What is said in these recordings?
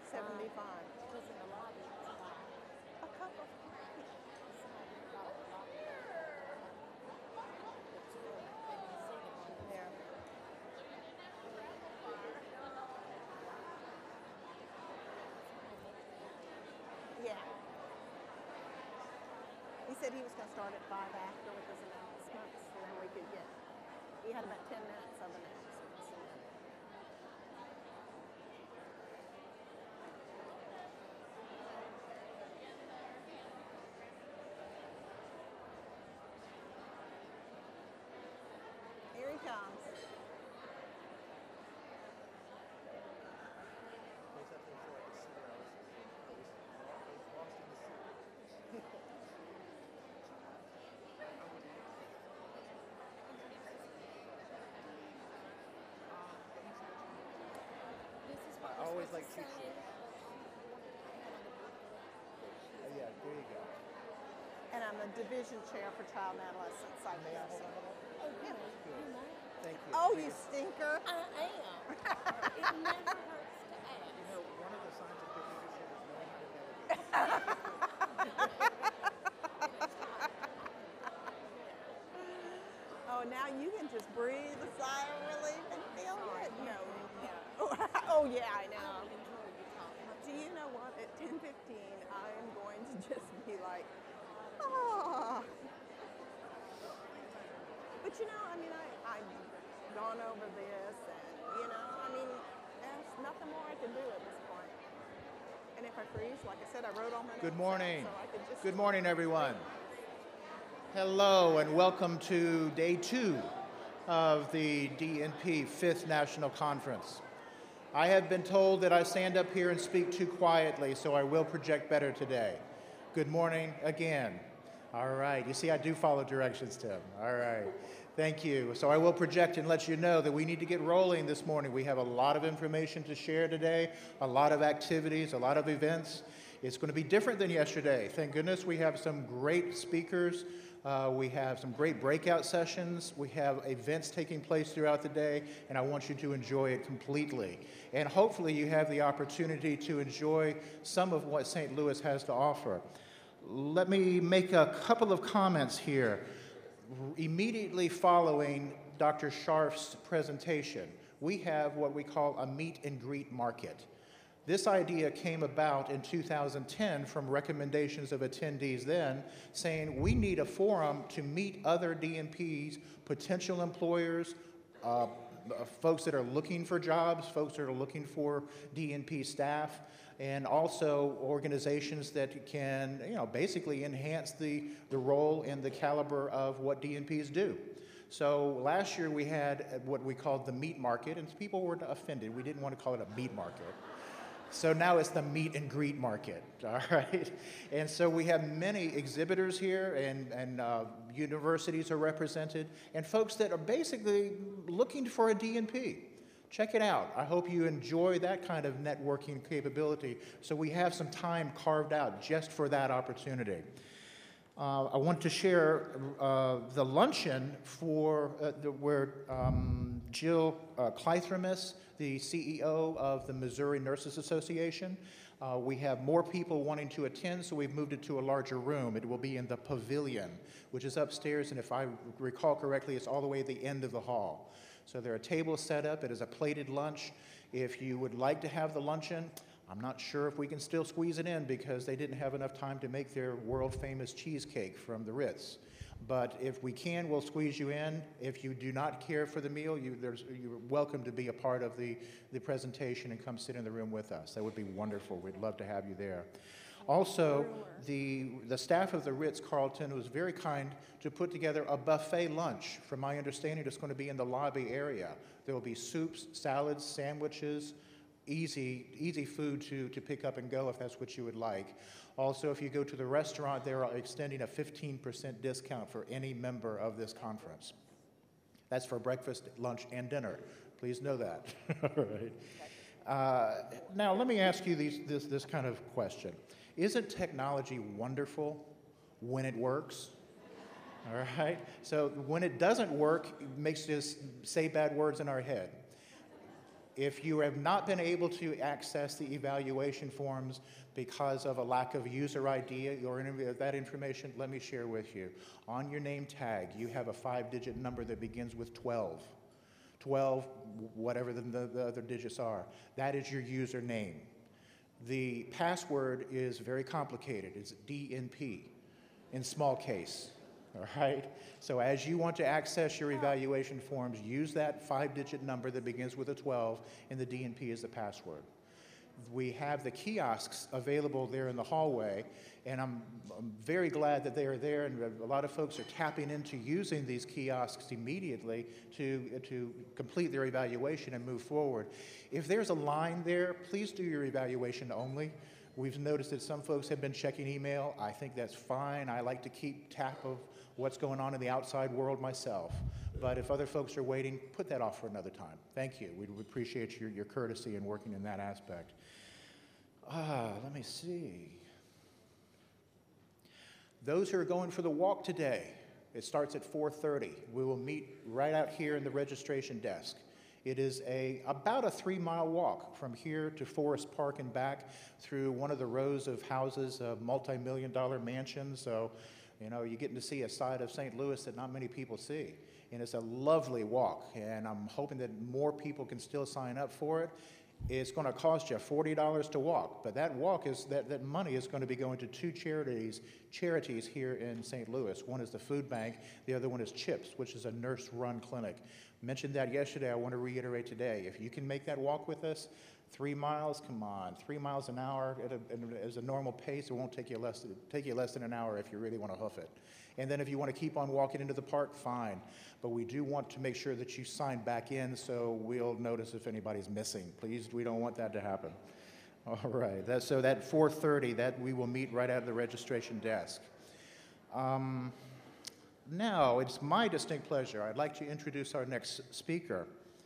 75. Because in the lobby, it's about A couple. it's not about the lobby, it's full. They can see the windows. Yeah. Yeah. He said he was going to start at 5 after with his announcements, and then we could get. He had about 10 minutes of announcements. And then, here he comes. This is what I we're always supposed like to cheat say. sheets. Yeah, there you go. And I'm the division chair for child and adolescent May I psychiatry. hold on? Oh, you know, you know. Thank you. Oh, you stinker. I am. It never hurts to ask. You know, one of the signs of good leadership is knowing how to delegate. Oh, now you can just breathe a sigh of relief and feel good. No. Oh, yeah, I I know. would enjoy you talking. Do you know what? At 10:15, I am going to just be like, ah. But you know, I mean, I've gone over this, and you know, I mean, there's nothing more I can do at this point. And if I freeze, like I said, I wrote all my Good notes out, morning. so I could just. Good morning, everyone. Hello, and welcome to day 2 of the DNP 5th National Conference. I have been told that I stand up here and speak too quietly, so I will project better today. Good morning again. All right, you see, I do follow directions, Tim. All right, thank you. So I will project and let you know that we need to get rolling this morning. We have a lot of information to share today, a lot of activities, a lot of events. It's going to be different than yesterday. Thank goodness we have some great speakers. We have some great breakout sessions. We have events taking place throughout the day, and I want you to enjoy it completely. And hopefully you have the opportunity to enjoy some of what St. Louis has to offer. Let me make a couple of comments here. Immediately following Dr. Scharf's presentation, we have what we call a meet and greet market. This idea came about in 2010 from recommendations of attendees then, saying we need a forum to meet other DNPs, potential employers, folks that are looking for jobs, folks that are looking for DNP staff, and also organizations that can, basically enhance the role and the caliber of what DNPs do. So last year we had what we called the meat market, and people were offended. We didn't want to call it a meat market. So now it's the meet and greet market, all right? And so we have many exhibitors here, and universities are represented, and folks that are basically looking for a DNP. Check it out. I hope you enjoy that kind of networking capability. So we have some time carved out just for that opportunity. I want to share the luncheon where Jill Kleithremis, the CEO of the Missouri Nurses Association. We have more people wanting to attend, so we've moved it to a larger room. It will be in the pavilion, which is upstairs, and if I recall correctly, it's all the way at the end of the hall. So there are tables set up. It is a plated lunch. If you would like to have the luncheon, I'm not sure if we can still squeeze it in because they didn't have enough time to make their world-famous cheesecake from the Ritz. But if we can, we'll squeeze you in. If you do not care for the meal, you're welcome to be a part of the presentation and come sit in the room with us. That would be wonderful. We'd love to have you there. Also, the staff of the Ritz-Carlton was very kind to put together a buffet lunch. From my understanding, it's going to be in the lobby area. There will be soups, salads, sandwiches, easy food to pick up and go if that's what you would like. Also, if you go to the restaurant, they're extending a 15% discount for any member of this conference. That's for breakfast, lunch, and dinner. Please know that. All right. Now, let me ask you this kind of question. Isn't technology wonderful when it works? All right? So when it doesn't work, it makes us say bad words in our head. If you have not been able to access the evaluation forms because of a lack of user ID or any of that information, let me share with you. On your name tag, you have a 5-digit number that begins with 12. 12, whatever the other digits are. That is your username. The password is very complicated. It's DNP in small case. All right? So as you want to access your evaluation forms, use that 5-digit number that begins with a 12, and the DNP is the password. We have the kiosks available there in the hallway, and I'm very glad that they are there, and a lot of folks are tapping into using these kiosks immediately to complete their evaluation and move forward. If there's a line there, please do your evaluation only. We've noticed that some folks have been checking email. I think that's fine. I like to keep tap of what's going on in the outside world myself. But if other folks are waiting, put that off for another time. Thank you. We appreciate your courtesy in working in that aspect. Let me see. Those who are going for the walk today, it starts at 4:30. We will meet right out here in the registration desk. It is about a 3-mile walk from here to Forest Park and back through one of the rows of houses, multi-million-dollar mansions. So, you know, you're getting to see a side of St. Louis that not many people see. And it's a lovely walk, and I'm hoping that more people can still sign up for it. It's going to cost you $40 to walk, but that walk is that money is going to be going to 2 charities here in St. Louis. One is the food bank, the other one is CHIPS, which is a nurse-run clinic. Mentioned that yesterday. I want to reiterate today. If you can make that walk with us, 3 miles, come on, 3 miles an hour as a normal pace. It won't take you less than an hour if you really want to hoof it. And then if you want to keep on walking into the park, fine. But we do want to make sure that you sign back in so we'll notice if anybody's missing. Please, we don't want that to happen. All right, so that 4:30, that we will meet right out of the registration desk. Now, it's my distinct pleasure. I'd like to introduce our next speaker.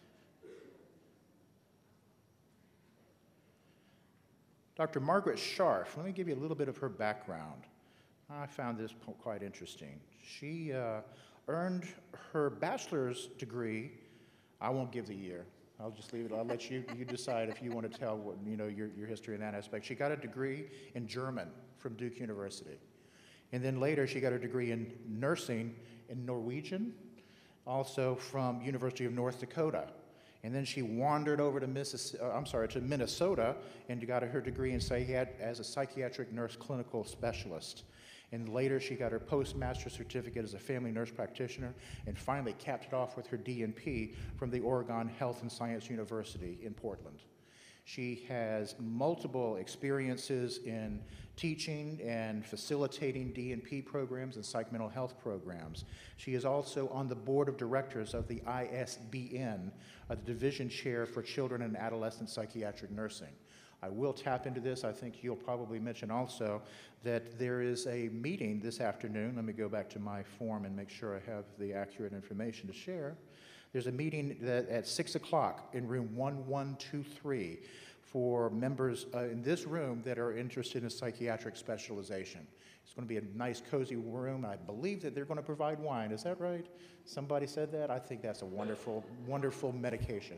Dr. Margaret Scharf. Let me give you a little bit of her background. I found this quite interesting. She earned her bachelor's degree. I won't give the year. I'll just leave it. I'll let you decide if you want to tell what, your history in that aspect. She got a degree in German from Duke University. And then later she got a degree in nursing in Norwegian, also from University of North Dakota. And then she wandered over to Minnesota and got her degree in as a psychiatric nurse clinical specialist. And later she got her postmaster certificate as a family nurse practitioner, and finally capped it off with her DNP from the Oregon Health and Science University in Portland. She has multiple experiences in teaching and facilitating DNP programs and psych mental health programs. She is also on the board of directors of the ISBN, the Division Chair for Children and Adolescent Psychiatric Nursing. I will tap into this. I think you'll probably mention also that there is a meeting this afternoon. Let me go back to my form and make sure I have the accurate information to share. There's a meeting at 6 o'clock in room 1123 for members in this room that are interested in psychiatric specialization. It's going to be a nice, cozy room. I believe that they're going to provide wine. Is that right? Somebody said that? I think that's a wonderful, wonderful medication.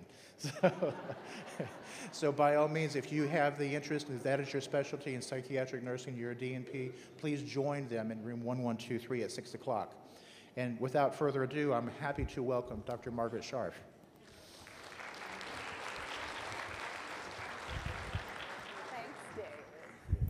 So by all means, if you have the interest, if that is your specialty in psychiatric nursing, you're a DNP, please join them in room 1123 at 6 o'clock. And without further ado, I'm happy to welcome Dr. Margaret Scharf. Thanks, David.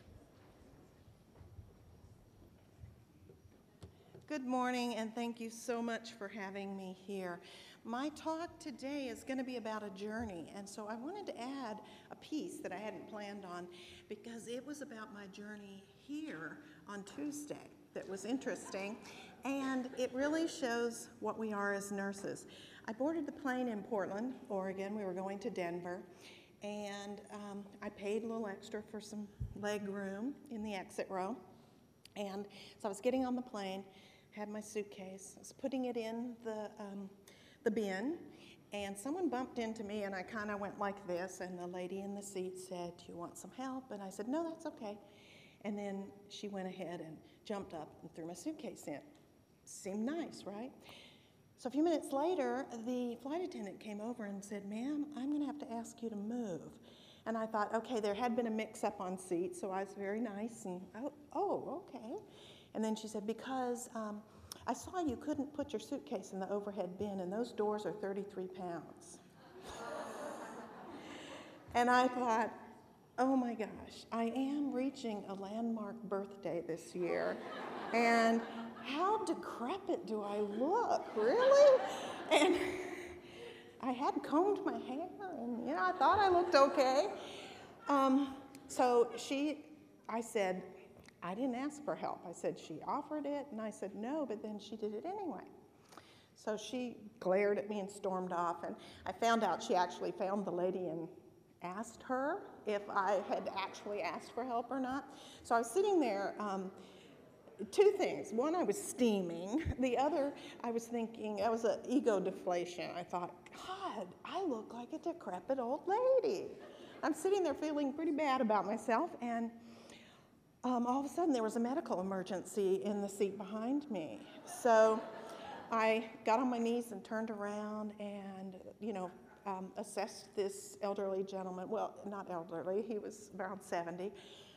Good morning, and thank you so much for having me here. My talk today is going to be about a journey, and so I wanted to add a piece that I hadn't planned on because it was about my journey here on Tuesday that was interesting, and it really shows what we are as nurses. I boarded the plane in Portland, Oregon. We were going to Denver, and I paid a little extra for some leg room in the exit row, and so I was getting on the plane, had my suitcase, I was putting it in the bin, and someone bumped into me, and I kind of went like this, and the lady in the seat said, "Do you want some help?" And I said, "No, that's okay." And then she went ahead and jumped up and threw my suitcase in. Seemed nice, right? So a few minutes later, the flight attendant came over and said, "Ma'am, I'm going to have to ask you to move." And I thought, okay, there had been a mix-up on seats, so I was very nice and, okay. And then she said, "Because I saw you couldn't put your suitcase in the overhead bin, and those doors are 33 pounds. And I thought, oh my gosh, I am reaching a landmark birthday this year. And how decrepit do I look, really? And I had combed my hair, and I thought I looked okay. So I said, I didn't ask for help. I said, she offered it, and I said no, but then she did it anyway. So she glared at me and stormed off, and I found out she actually found the lady and asked her if I had actually asked for help or not. So I was sitting there, two things. One, I was steaming. The other, I was thinking, that was an ego deflation. I thought, God, I look like a decrepit old lady. I'm sitting there feeling pretty bad about myself, and all of a sudden there was a medical emergency in the seat behind me. So I got on my knees and turned around and, assessed this elderly gentleman. Well, not elderly, he was around 70.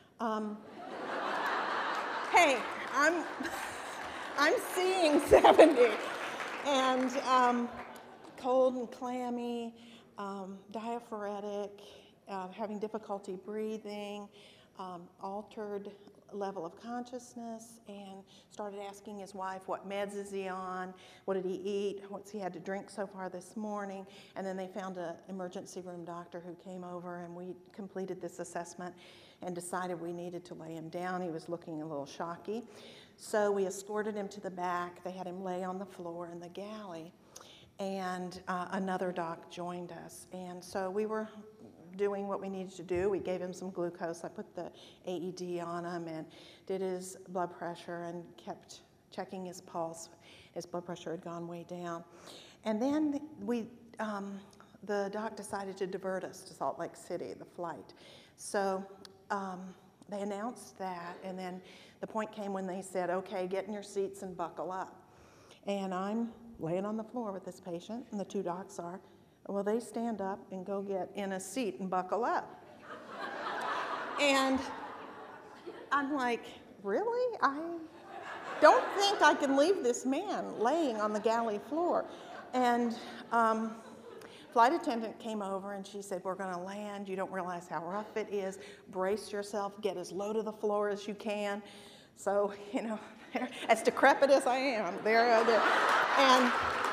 Hey, I'm seeing 70. And cold and clammy, diaphoretic, having difficulty breathing, altered level of consciousness, and started asking his wife, what meds is he on, what did he eat, what's he had to drink so far this morning. And then they found an emergency room doctor who came over, and we completed this assessment and decided we needed to lay him down. He was looking a little shocky. So we escorted him to the back. They had him lay on the floor in the galley, and another doc joined us. And so we were doing what we needed to do. We gave him some glucose. I put the AED on him and did his blood pressure and kept checking his pulse. His blood pressure had gone way down. And then the doc decided to divert us to Salt Lake City, the flight. So they announced that, and then the point came when they said, okay, get in your seats and buckle up. And I'm laying on the floor with this patient, and the two docs are. Well, they stand up and go get in a seat and buckle up. And I'm like, really? I don't think I can leave this man laying on the galley floor. And flight attendant came over and she said, we're going to land. You don't realize how rough it is. Brace yourself. Get as low to the floor as you can. So, as decrepit as I am, there. And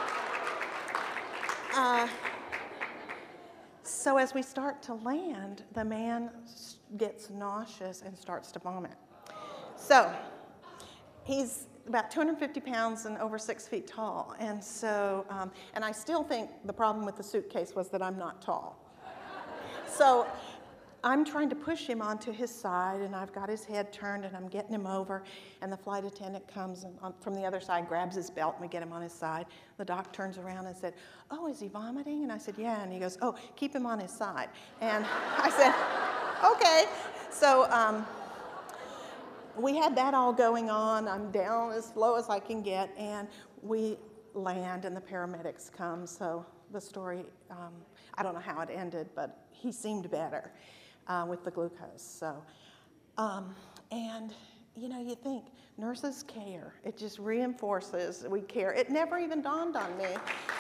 so as we start to land, the man gets nauseous and starts to vomit. So he's about 250 pounds and over 6 feet tall. And so, and I still think the problem with the suitcase was that I'm not tall. So I'm trying to push him onto his side, and I've got his head turned, and I'm getting him over, and the flight attendant comes and from the other side, grabs his belt, and we get him on his side. The doc turns around and said, oh, is he vomiting? And I said, yeah. And he goes, oh, keep him on his side. And I said, okay. So we had that all going on. I'm down as low as I can get, and we land, and the paramedics come. So the story, I don't know how it ended, but he seemed better with the glucose. So, and you think nurses care. It just reinforces we care. It never even dawned on me.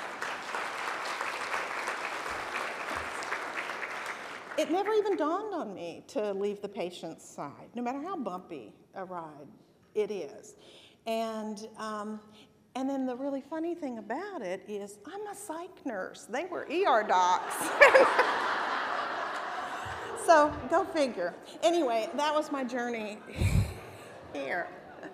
It never even dawned on me to leave the patient's side, no matter how bumpy a ride it is. And then the really funny thing about it is I'm a psych nurse. They were ER docs. So go figure. Anyway, that was my journey here.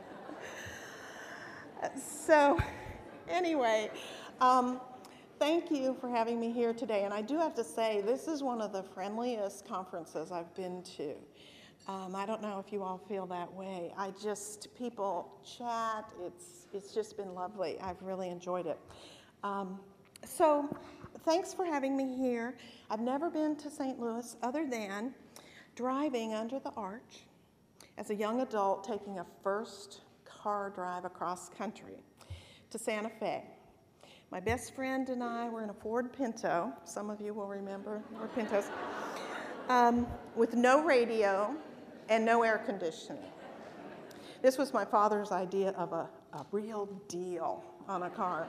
So anyway, thank you for having me here today. And I do have to say, this is one of the friendliest conferences I've been to. I don't know if you all feel that way. People chat. It's just been lovely. I've really enjoyed it. So thanks for having me here. I've never been to St. Louis other than driving under the arch as a young adult, taking a first car drive across country to Santa Fe. My best friend and I were in a Ford Pinto. Some of you will remember Ford Pintos. With no radio and no air conditioning. This was my father's idea of a real deal on a car.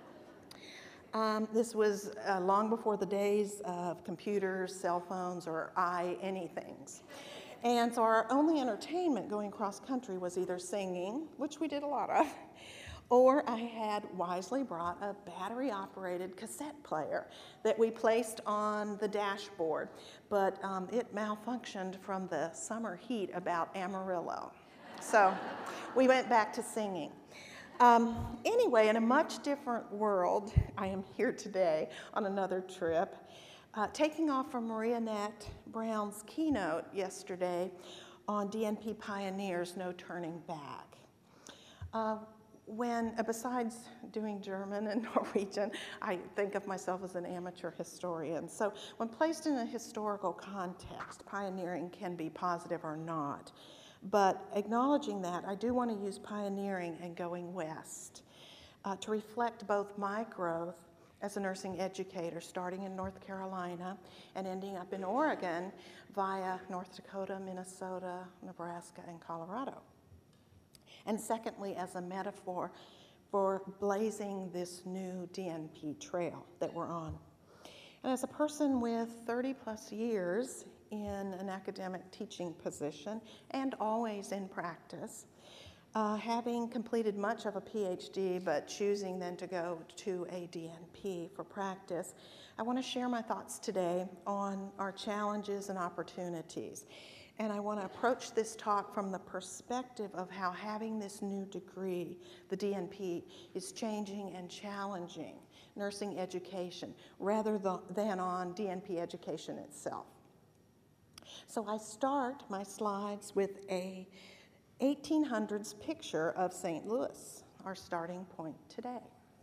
This was long before the days of computers, cell phones, or anythings. And so our only entertainment going cross country was either singing, which we did a lot of, or I had wisely brought a battery-operated cassette player that we placed on the dashboard, but it malfunctioned from the summer heat about Amarillo. So we went back to singing. Anyway, in a much different world, I am here today on another trip, taking off from Mariannette Brown's keynote yesterday on DNP Pioneers, No Turning Back. Besides doing German and Norwegian, I think of myself as an amateur historian. So when placed in a historical context, pioneering can be positive or not. But acknowledging that, I do want to use pioneering and going west to reflect both my growth as a nursing educator, starting in North Carolina and ending up in Oregon via North Dakota, Minnesota, Nebraska, and Colorado. And secondly, as a metaphor for blazing this new DNP trail that we're on. And as a person with 30 plus years in an academic teaching position and always in practice, having completed much of a PhD but choosing then to go to a DNP for practice, I want to share my thoughts today on our challenges and opportunities. And I want to approach this talk from the perspective of how having this new degree, the DNP, is changing and challenging nursing education rather than on DNP education itself. So I start my slides with a 1800s picture of St. Louis, our starting point today.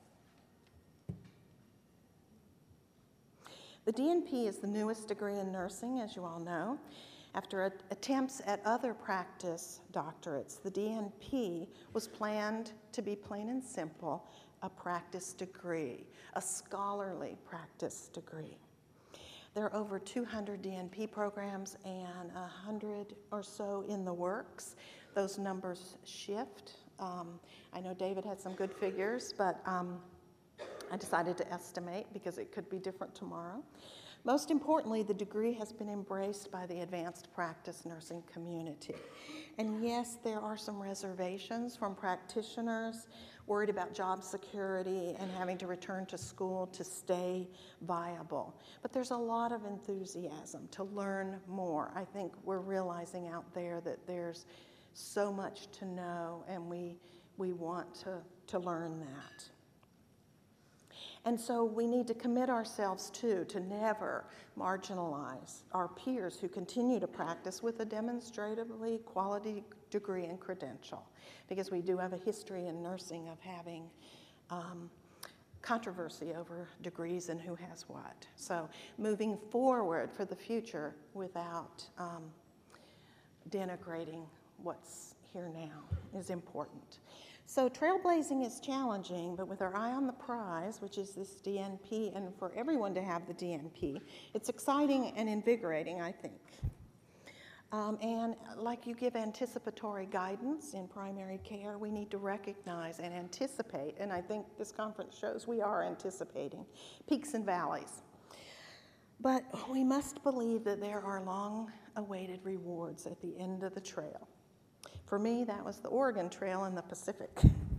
The DNP is the newest degree in nursing, as you all know. After attempts at other practice doctorates, the DNP was planned to be plain and simple, a practice degree, a scholarly practice degree. There are over 200 DNP programs and 100 or so in the works. Those numbers shift. I know David had some good figures, but I decided to estimate because it could be different tomorrow. Most importantly, the degree has been embraced by the advanced practice nursing community. And yes, there are some reservations from practitioners worried about job security and having to return to school to stay viable. But there's a lot of enthusiasm to learn more. I think we're realizing out there that there's so much to know, and we want to learn that. And so we need to commit ourselves to never marginalize our peers who continue to practice with a demonstratively quality degree and credential, because we do have a history in nursing of having controversy over degrees and who has what. So moving forward for the future without denigrating what's here now is important. So trailblazing is challenging, but with our eye on the prize, which is this DNP, and for everyone to have the DNP, it's exciting and invigorating, I think. And like you give anticipatory guidance in primary care, we need to recognize and anticipate, and I think this conference shows we are anticipating peaks and valleys. But we must believe that there are long-awaited rewards at the end of the trail. For me, that was the Oregon Trail in the Pacific.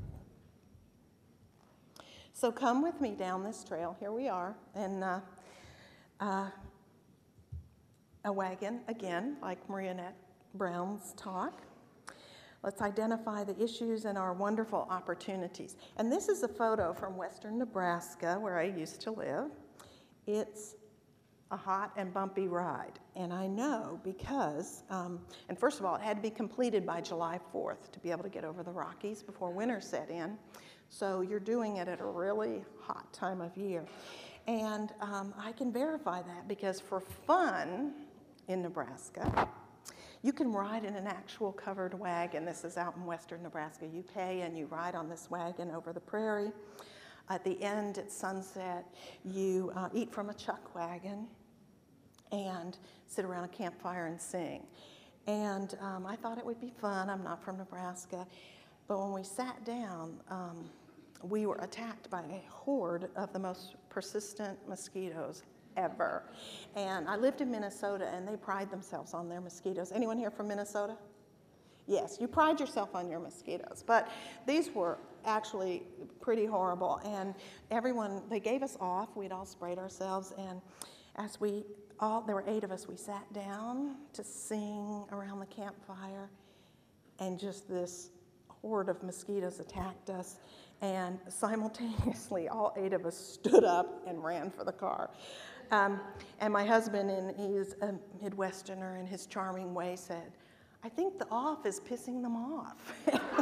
So come with me down this trail. Here we are in a wagon, again, like Mariannette Brown's talk. Let's identify the issues and our wonderful opportunities. And this is a photo from western Nebraska, where I used to live. It's a hot and bumpy ride. And I know because, and first of all, it had to be completed by July 4th to be able to get over the Rockies before winter set in. So you're doing it at a really hot time of year. And I can verify that because for fun in Nebraska, you can ride in an actual covered wagon. This is out in western Nebraska. You pay and you ride on this wagon over the prairie. At the end, at sunset, you eat from a chuck wagon and sit around a campfire and sing. And I thought it would be fun. I'm not from Nebraska. But when we sat down, we were attacked by a horde of the most persistent mosquitoes ever. And I lived in Minnesota, and they pride themselves on their mosquitoes. Anyone here from Minnesota? Yes, you pride yourself on your mosquitoes. But these were actually pretty horrible. And everyone, they gave us off. We'd all sprayed ourselves. And as there were 8 of us, we sat down to sing around the campfire. And just this horde of mosquitoes attacked us. And simultaneously, all 8 of us stood up and ran for the car. And my husband, and he's a Midwesterner in his charming way, said, "I think the off is pissing them off."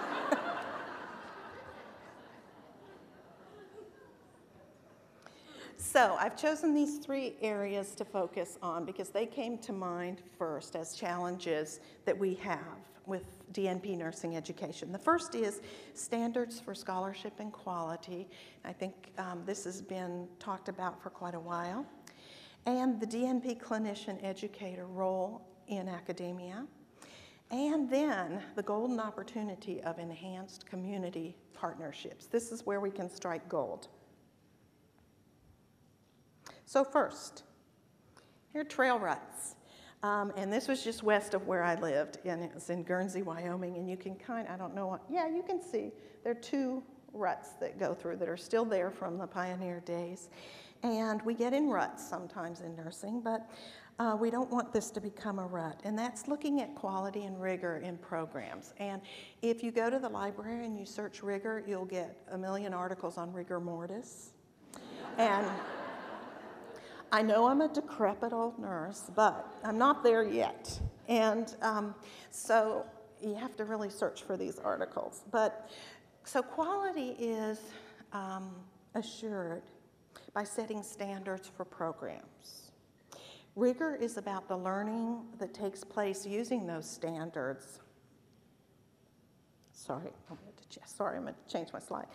So I've chosen these 3 areas to focus on because they came to mind first as challenges that we have with DNP nursing education. The first is standards for scholarship and quality. I think this has been talked about for quite a while. And the DNP clinician educator role in academia. And then the golden opportunity of enhanced community partnerships. This is where we can strike gold. So first, here are trail ruts. And this was just west of where I lived, and it was in Guernsey, Wyoming. And you can I don't know what, yeah, you can see there are 2 ruts that go through that are still there from the pioneer days. And we get in ruts sometimes in nursing, but we don't want this to become a rut. And that's looking at quality and rigor in programs. And if you go to the library and you search rigor, you'll get a million articles on rigor mortis. And I know I'm a decrepit old nurse, but I'm not there yet. And so you have to really search for these articles. But so quality is assured by setting standards for programs. Rigor is about the learning that takes place using those standards. I'm going to change my slide.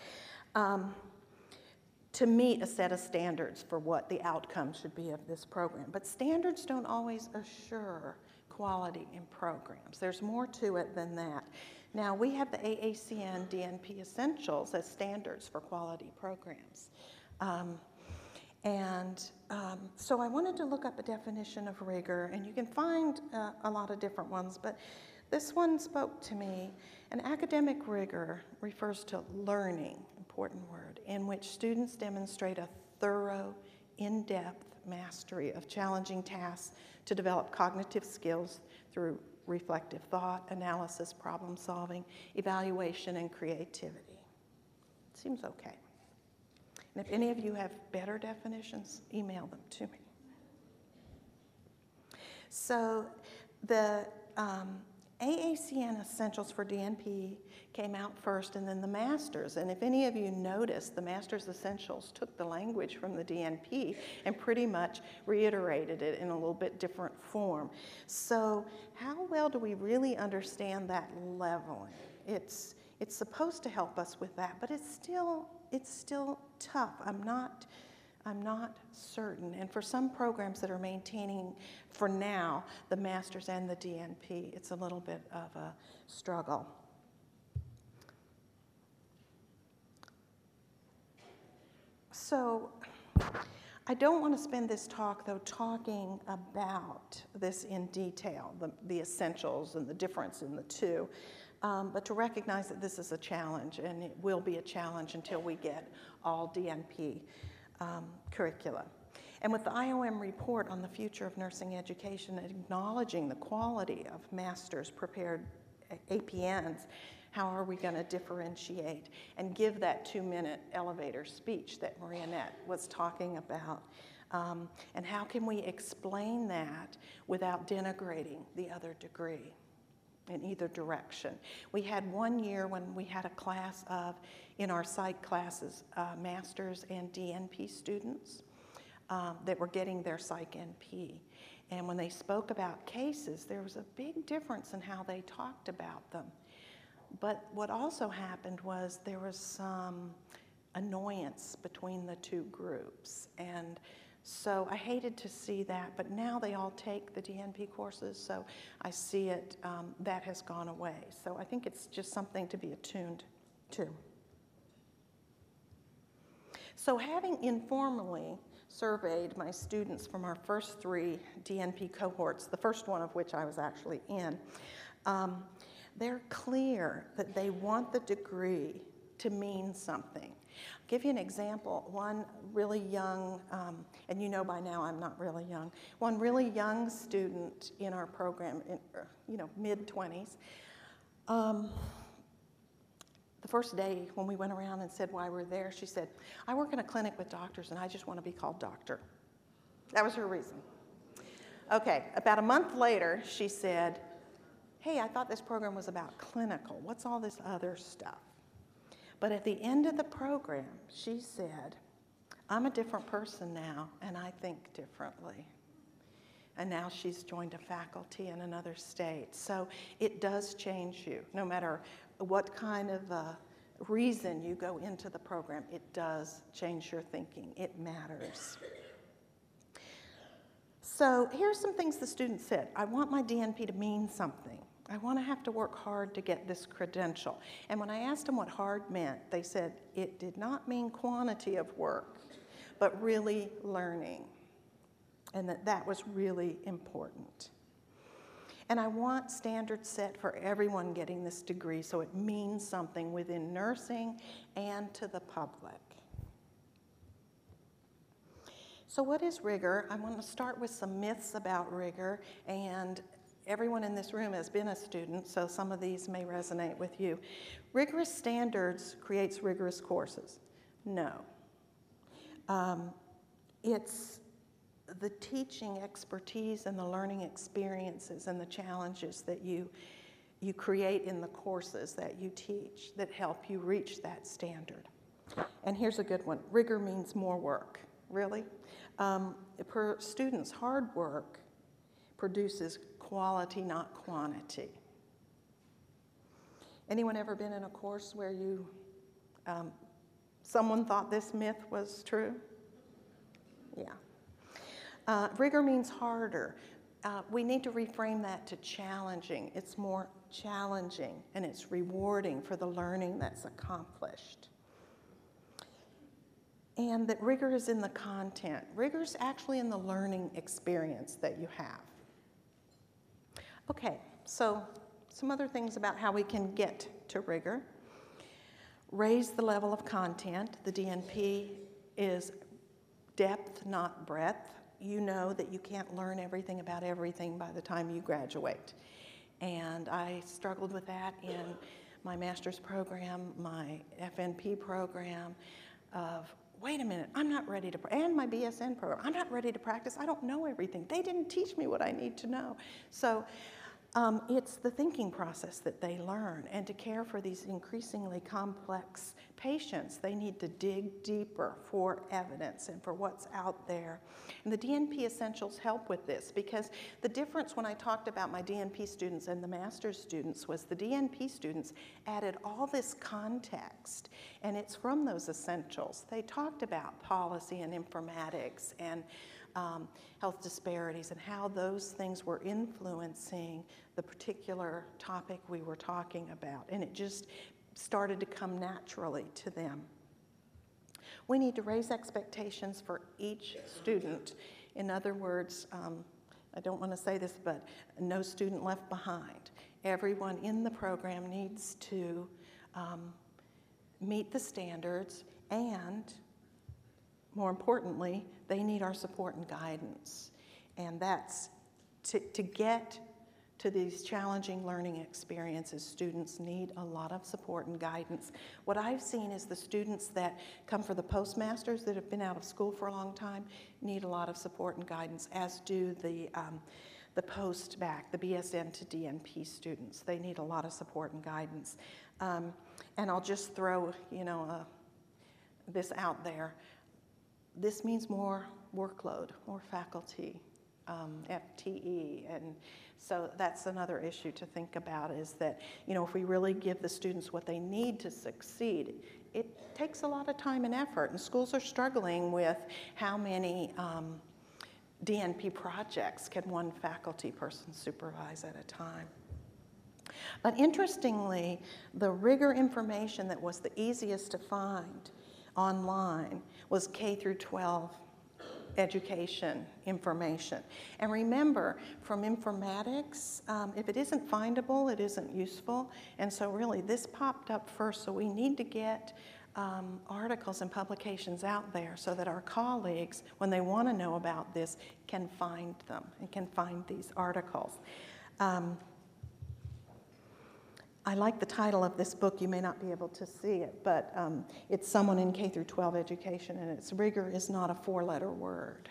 To meet a set of standards for what the outcome should be of this program. But standards don't always assure quality in programs. There's more to it than that. Now, we have the AACN DNP Essentials as standards for quality programs. So I wanted to look up a definition of rigor, and you can find a lot of different ones, but this one spoke to me. An academic rigor refers to learning, important word, in which students demonstrate a thorough, in-depth mastery of challenging tasks to develop cognitive skills through reflective thought, analysis, problem solving, evaluation, and creativity. Seems okay. And if any of you have better definitions, email them to me. So the AACN Essentials for DNP came out first, and then the Masters. And if any of you noticed, the Masters Essentials took the language from the DNP and pretty much reiterated it in a little bit different form. So how well do we really understand that leveling? It's supposed to help us with that, but it's still tough. I'm not certain. And for some programs that are maintaining, for now, the Masters and the DNP, it's a little bit of a struggle. So I don't want to spend this talk, though, talking about this in detail, the essentials and the difference in the two. But to recognize that this is a challenge, and it will be a challenge until we get all DNP curricula. And with the IOM report on the future of nursing education, acknowledging the quality of master's prepared APNs, how are we going to differentiate and give that 2-minute elevator speech that Marianette was talking about? And how can we explain that without denigrating the other degree in either direction? We had one year when we had a class of, in our psych classes, master's and DNP students that were getting their psych NP. And when they spoke about cases, there was a big difference in how they talked about them. But what also happened was there was some annoyance between the two groups. And so I hated to see that, but now they all take the DNP courses, so I see it, that has gone away. So I think it's just something to be attuned to. So having informally surveyed my students from our first 3 DNP cohorts, the first one of which I was actually in, they're clear that they want the degree to mean something. I'll give you an example. One really young, and you know by now I'm not really young, one really young student in our program, mid-20s, the first day when we went around and said why we're there, she said, I work in a clinic with doctors and I just want to be called doctor. That was her reason. Okay, about a month later, she said, hey, I thought this program was about clinical. What's all this other stuff? But at the end of the program, she said, I'm a different person now and I think differently. And now she's joined a faculty in another state. So it does change you, no matter what kind of reason you go into the program, it does change your thinking. It matters. So here's some things the students said. I want my DNP to mean something. I want to have to work hard to get this credential. And when I asked them what hard meant, they said it did not mean quantity of work, but really learning. And that was really important. And I want standards set for everyone getting this degree so it means something within nursing and to the public. So what is rigor? I want to start with some myths about rigor, and everyone in this room has been a student, so some of these may resonate with you. Rigorous standards creates rigorous courses. No. It's the teaching expertise and the learning experiences and the challenges that you create in the courses that you teach that help you reach that standard. And here's a good one. Rigor means more work. Really? Per students, hard work produces quality, not quantity. Anyone ever been in a course where someone thought this myth was true? Yeah. Rigor means harder. We need to reframe that to challenging. It's more challenging and it's rewarding for the learning that's accomplished. And that rigor is in the content. Rigor is actually in the learning experience that you have. Okay, so some other things about how we can get to rigor. Raise the level of content. The DNP is depth, not breadth. You know that you can't learn everything about everything by the time you graduate. And I struggled with that in my master's program, my FNP program, of, wait a minute, I'm not ready to, and my BSN program, I'm not ready to practice, I don't know everything. They didn't teach me what I need to know. So it's the thinking process that they learn, and to care for these increasingly complex patients, they need to dig deeper for evidence and for what's out there. And the DNP Essentials help with this, because the difference when I talked about my DNP students and the master's students was the DNP students added all this context, and it's from those essentials. They talked about policy and informatics and health disparities and how those things were influencing the particular topic we were talking about. And it just started to come naturally to them. We need to raise expectations for each student. In other words, I don't want to say this, but no student left behind. Everyone in the program needs to meet the standards, and more importantly, they need our support and guidance. And that's to get to these challenging learning experiences, students need a lot of support and guidance. What I've seen is the students that come for the postmasters that have been out of school for a long time need a lot of support and guidance, as do the post-bac, the BSN to DNP students. They need a lot of support and guidance. And I'll just throw, this out there. This means more workload, more faculty, FTE, and so that's another issue to think about, is that, if we really give the students what they need to succeed, it takes a lot of time and effort, and schools are struggling with how many DNP projects can one faculty person supervise at a time. But interestingly, the rigor information that was the easiest to find online was K through 12 education information. And remember, from informatics, if it isn't findable, it isn't useful. And so really, this popped up first, so we need to get articles and publications out there so that our colleagues, when they want to know about this, can find them and can find these articles. I like the title of this book. You may not be able to see it, but it's Someone in K through 12 Education, and its rigor is not a four-letter word.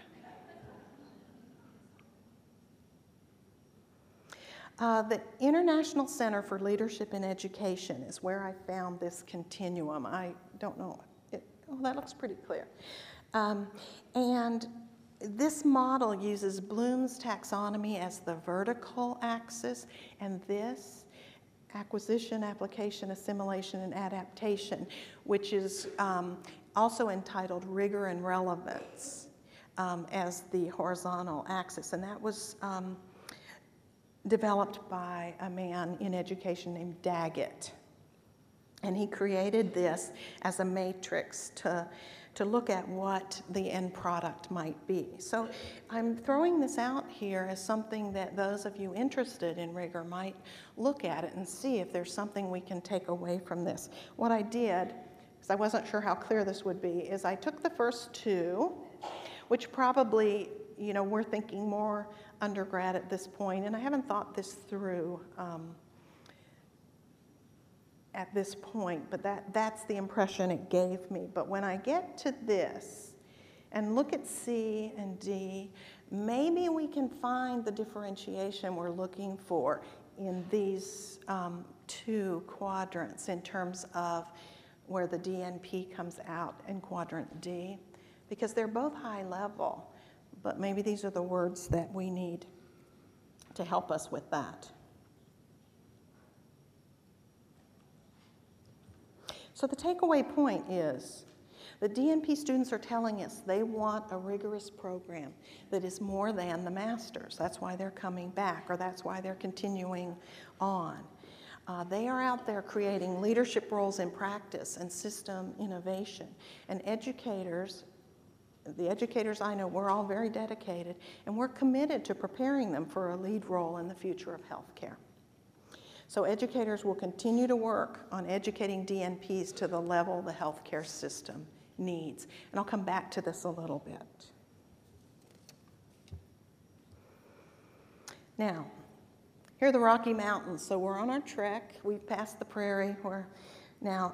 The International Center for Leadership in Education is where I found this continuum. I don't know. Oh, that looks pretty clear. And this model uses Bloom's taxonomy as the vertical axis, and this acquisition, application, assimilation, and adaptation, which is also entitled rigor and relevance as the horizontal axis. And that was developed by a man in education named Daggett. And he created this as a matrix to look at what the end product might be. So I'm throwing this out here as something that those of you interested in rigor might look at it and see if there's something we can take away from this. What I did, because I wasn't sure how clear this would be, is I took the first two, which probably, we're thinking more undergrad at this point, and I haven't thought this through at this point, but that's the impression it gave me. But when I get to this and look at C and D, maybe we can find the differentiation we're looking for in these two quadrants in terms of where the DNP comes out in quadrant D, because they're both high level, but maybe these are the words that we need to help us with that. So the takeaway point is that DNP students are telling us they want a rigorous program that is more than the master's. That's why they're coming back, or that's why they're continuing on. They are out there creating leadership roles in practice and system innovation. And educators, the educators I know, we're all very dedicated, and we're committed to preparing them for a lead role in the future of healthcare. So educators will continue to work on educating DNPs to the level the healthcare system needs. And I'll come back to this a little bit. Now, here are the Rocky Mountains. So we're on our trek. We've passed the prairie. Now,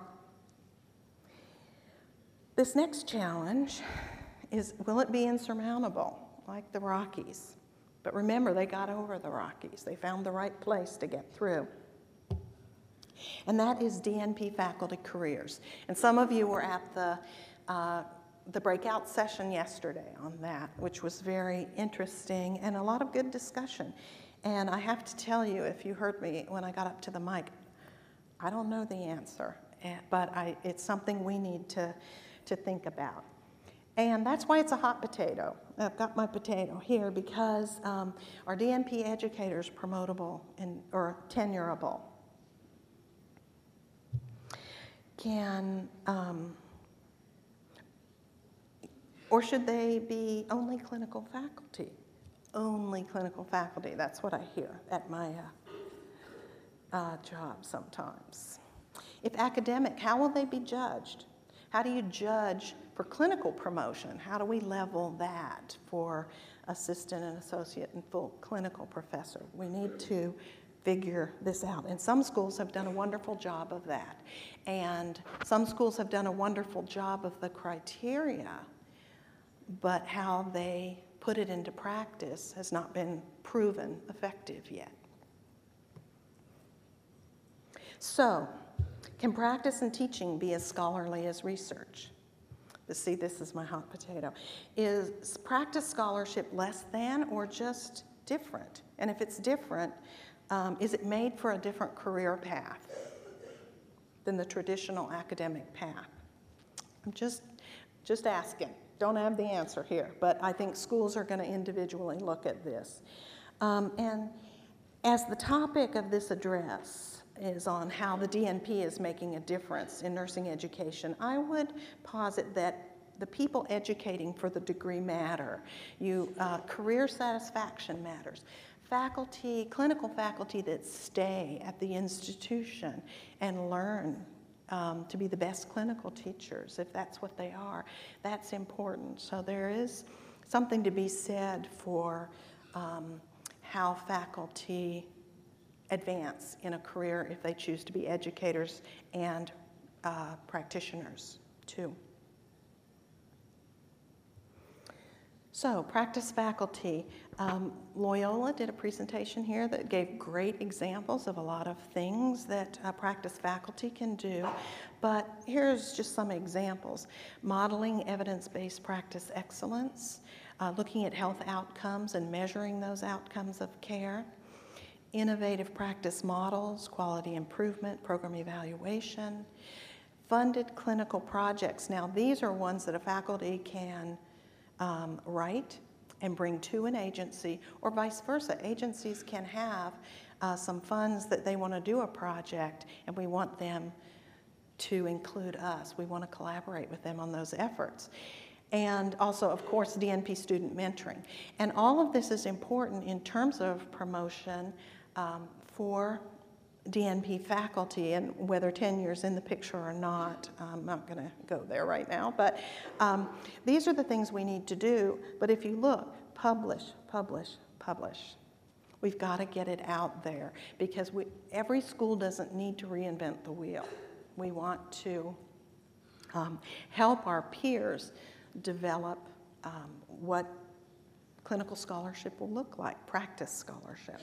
this next challenge is, will it be insurmountable like the Rockies? But remember, they got over the Rockies. They found the right place to get through. And that is DNP faculty careers. And some of you were at the breakout session yesterday on that, which was very interesting and a lot of good discussion. And I have to tell you, if you heard me when I got up to the mic, I don't know the answer, but it's something we need to think about. And that's why it's a hot potato. I've got my potato here because are DNP educators promotable or tenurable? Or should they be only clinical faculty? Only clinical faculty, that's what I hear at my job sometimes. If academic, how will they be judged? How do you judge for clinical promotion? How do we level that for assistant and associate and full clinical professor? We need to figure this out. And some schools have done a wonderful job of that. And some schools have done a wonderful job of the criteria, but how they put it into practice has not been proven effective yet. So, can practice and teaching be as scholarly as research? See, this is my hot potato. Is practice scholarship less than or just different? And if it's different, is it made for a different career path than the traditional academic path? I'm just asking. Don't have the answer here, but I think schools are going to individually look at this. And as the topic of this address is on how the DNP is making a difference in nursing education, I would posit that the people educating for the degree matter. Career satisfaction matters. Faculty, clinical faculty that stay at the institution and learn to be the best clinical teachers, if that's what they are, that's important. So there is something to be said for how faculty advance in a career if they choose to be educators and practitioners too. So, practice faculty. Loyola did a presentation here that gave great examples of a lot of things that practice faculty can do, but here's just some examples. Modeling evidence-based practice excellence, looking at health outcomes and measuring those outcomes of care, innovative practice models, quality improvement, program evaluation, funded clinical projects. Now, these are ones that a faculty can write and bring to an agency, or vice versa. Agencies can have some funds that they want to do a project, and we want them to include us. We want to collaborate with them on those efforts. And also, of course, DNP student mentoring. And all of this is important in terms of promotion for DNP faculty, and whether tenure's in the picture or not, I'm not going to go there right now, but these are the things we need to do. But if you look, publish, publish, publish. We've got to get it out there, because every school doesn't need to reinvent the wheel. We want to help our peers develop what clinical scholarship will look like, practice scholarship.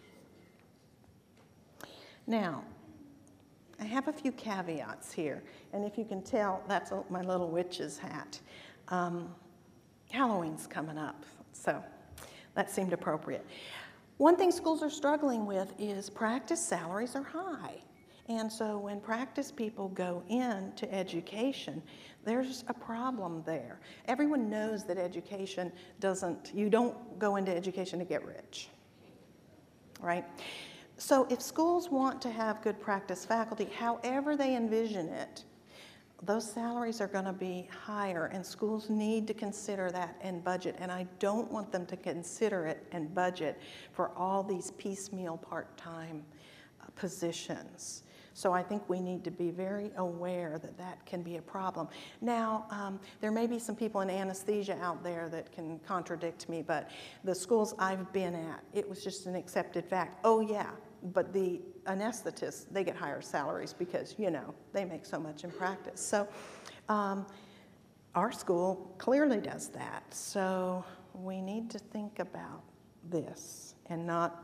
Now, I have a few caveats here, and if you can tell, that's my little witch's hat. Halloween's coming up, so that seemed appropriate. One thing schools are struggling with is practice salaries are high. And so when practice people go into education, there's a problem there. Everyone knows that education you don't go into education to get rich, right? So if schools want to have good practice faculty, however they envision it, those salaries are going to be higher, and schools need to consider that and budget. And I don't want them to consider it and budget for all these piecemeal part-time positions. So I think we need to be very aware that that can be a problem. Now, there may be some people in anesthesia out there that can contradict me, but the schools I've been at, it was just an accepted fact. Oh yeah, but the anesthetists, they get higher salaries because, they make so much in practice. So our school clearly does that. So we need to think about this and not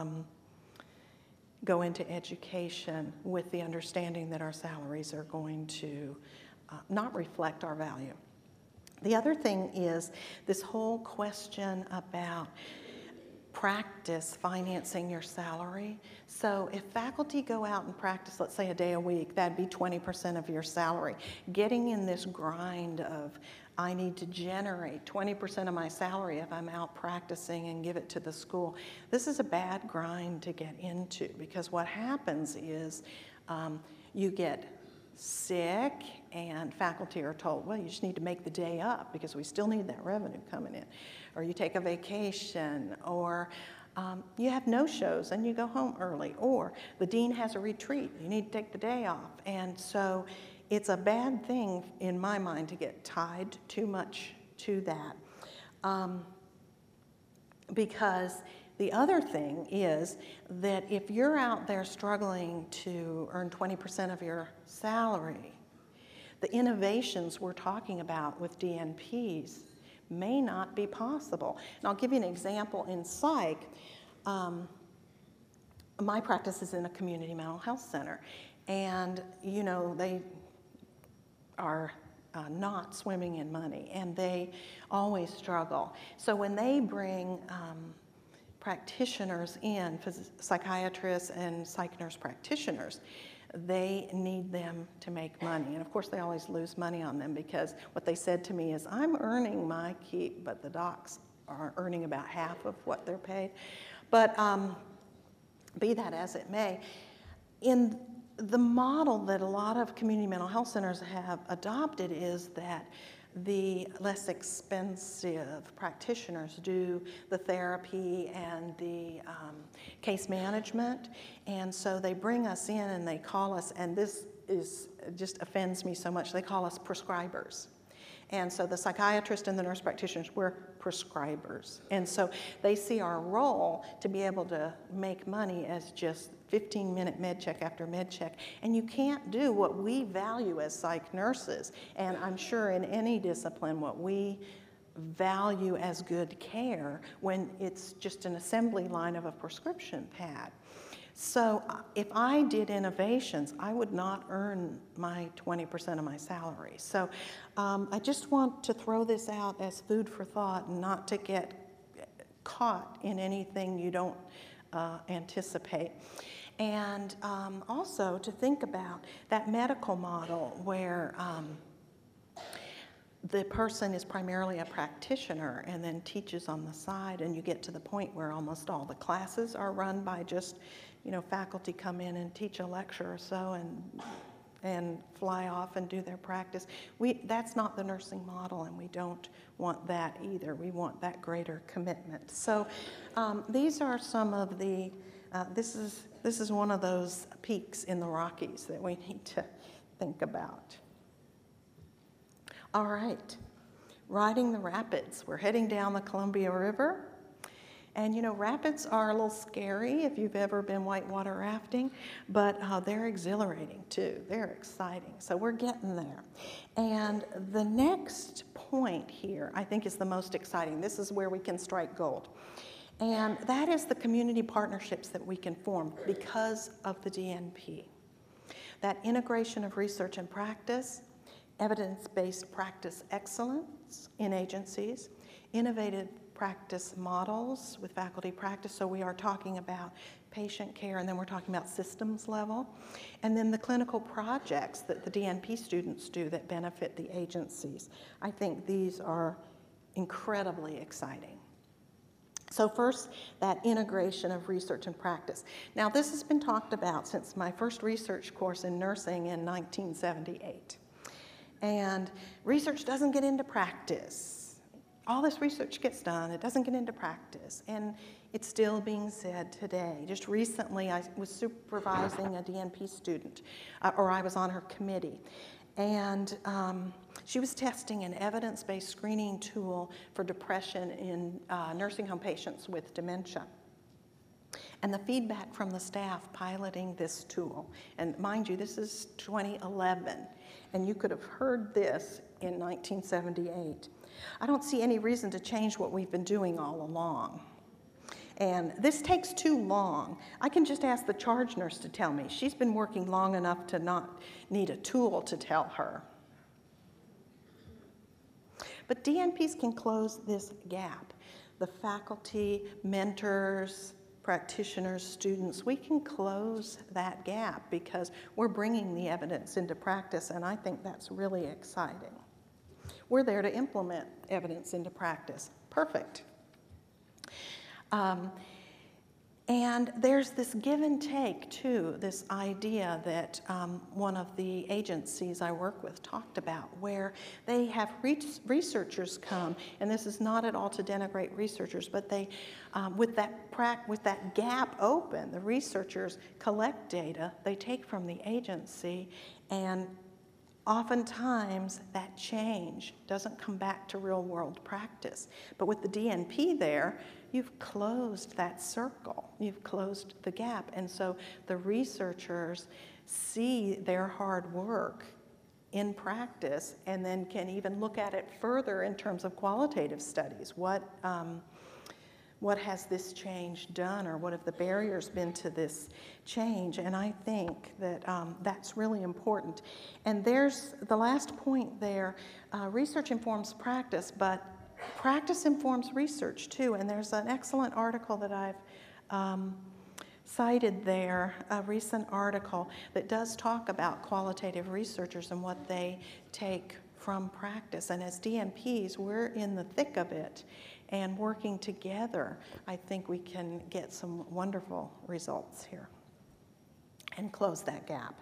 go into education with the understanding that our salaries are going to not reflect our value. The other thing is this whole question about practice financing your salary. So if faculty go out and practice, let's say a day a week, that'd be 20% of your salary. Getting in this grind of, I need to generate 20% of my salary if I'm out practicing and give it to the school. This is a bad grind to get into, because what happens is you get sick and faculty are told, well, you just need to make the day up because we still need that revenue coming in. Or you take a vacation, or you have no-shows and you go home early, or the dean has a retreat, you need to take the day off. And so it's a bad thing, in my mind, to get tied too much to that. Because the other thing is that if you're out there struggling to earn 20% of your salary, the innovations we're talking about with DNPs may not be possible. And I'll give you an example in psych. My practice is in a community mental health center, and they are not swimming in money, and they always struggle. So when they bring practitioners in, psychiatrists and psych nurse practitioners, they need them to make money. And of course, they always lose money on them because what they said to me is, I'm earning my keep, but the docs are earning about half of what they're paid. But be that as it may, in the model that a lot of community mental health centers have adopted is that the less expensive practitioners do the therapy and the case management. And so they bring us in and they call us, and this just offends me so much, they call us prescribers. And so the psychiatrist and the nurse practitioners, we're prescribers. And so they see our role to be able to make money as just 15-minute med check after med check. And you can't do what we value as psych nurses, and I'm sure in any discipline, what we value as good care when it's just an assembly line of a prescription pad. So if I did innovations, I would not earn my 20% of my salary. So I just want to throw this out as food for thought and not to get caught in anything you don't anticipate. And also to think about that medical model where the person is primarily a practitioner and then teaches on the side, and you get to the point where almost all the classes are run by just, faculty come in and teach a lecture or so and fly off and do their practice. That's not the nursing model, and we don't want that either. We want that greater commitment. So these are some of the, this is one of those peaks in the Rockies that we need to think about. All right, riding the rapids. We're heading down the Columbia River. And rapids are a little scary if you've ever been whitewater rafting, but they're exhilarating too. They're exciting. So we're getting there. And the next point here, I think, is the most exciting. This is where we can strike gold. And that is the community partnerships that we can form because of the DNP. That integration of research and practice, evidence-based practice excellence in agencies, innovative practice models with faculty practice, so we are talking about patient care, and then we're talking about systems level, and then the clinical projects that the DNP students do that benefit the agencies. I think these are incredibly exciting. So first, that integration of research and practice. Now, this has been talked about since my first research course in nursing in 1978. And research doesn't get into practice. All this research gets done, it doesn't get into practice, and it's still being said today. Just recently, I was supervising a DNP student, or I was on her committee, and she was testing an evidence-based screening tool for depression in nursing home patients with dementia. And the feedback from the staff piloting this tool, and mind you, this is 2011, and you could have heard this in 1978. I don't see any reason to change what we've been doing all along. And this takes too long. I can just ask the charge nurse to tell me. She's been working long enough to not need a tool to tell her. But DNPs can close this gap. The faculty, mentors, practitioners, students, we can close that gap because we're bringing the evidence into practice, and I think that's really exciting. We're there to implement evidence into practice. Perfect. And there's this give and take, too, this idea that one of the agencies I work with talked about, where they have researchers come, and this is not at all to denigrate researchers, but they, with that gap open, the researchers collect data they take from the agency, and oftentimes that change doesn't come back to real world practice. But with the DNP there, you've closed that circle, you've closed the gap. And so the researchers see their hard work in practice and then can even look at it further in terms of qualitative studies. What has this change done, or what have the barriers been to this change? And I think that that's really important. And there's the last point there, research informs practice, but practice informs research too. And there's an excellent article that I've cited there a recent article that does talk about qualitative researchers and what they take from practice. And as DNPs, we're in the thick of it, and working together, I think we can get some wonderful results here and close that gap.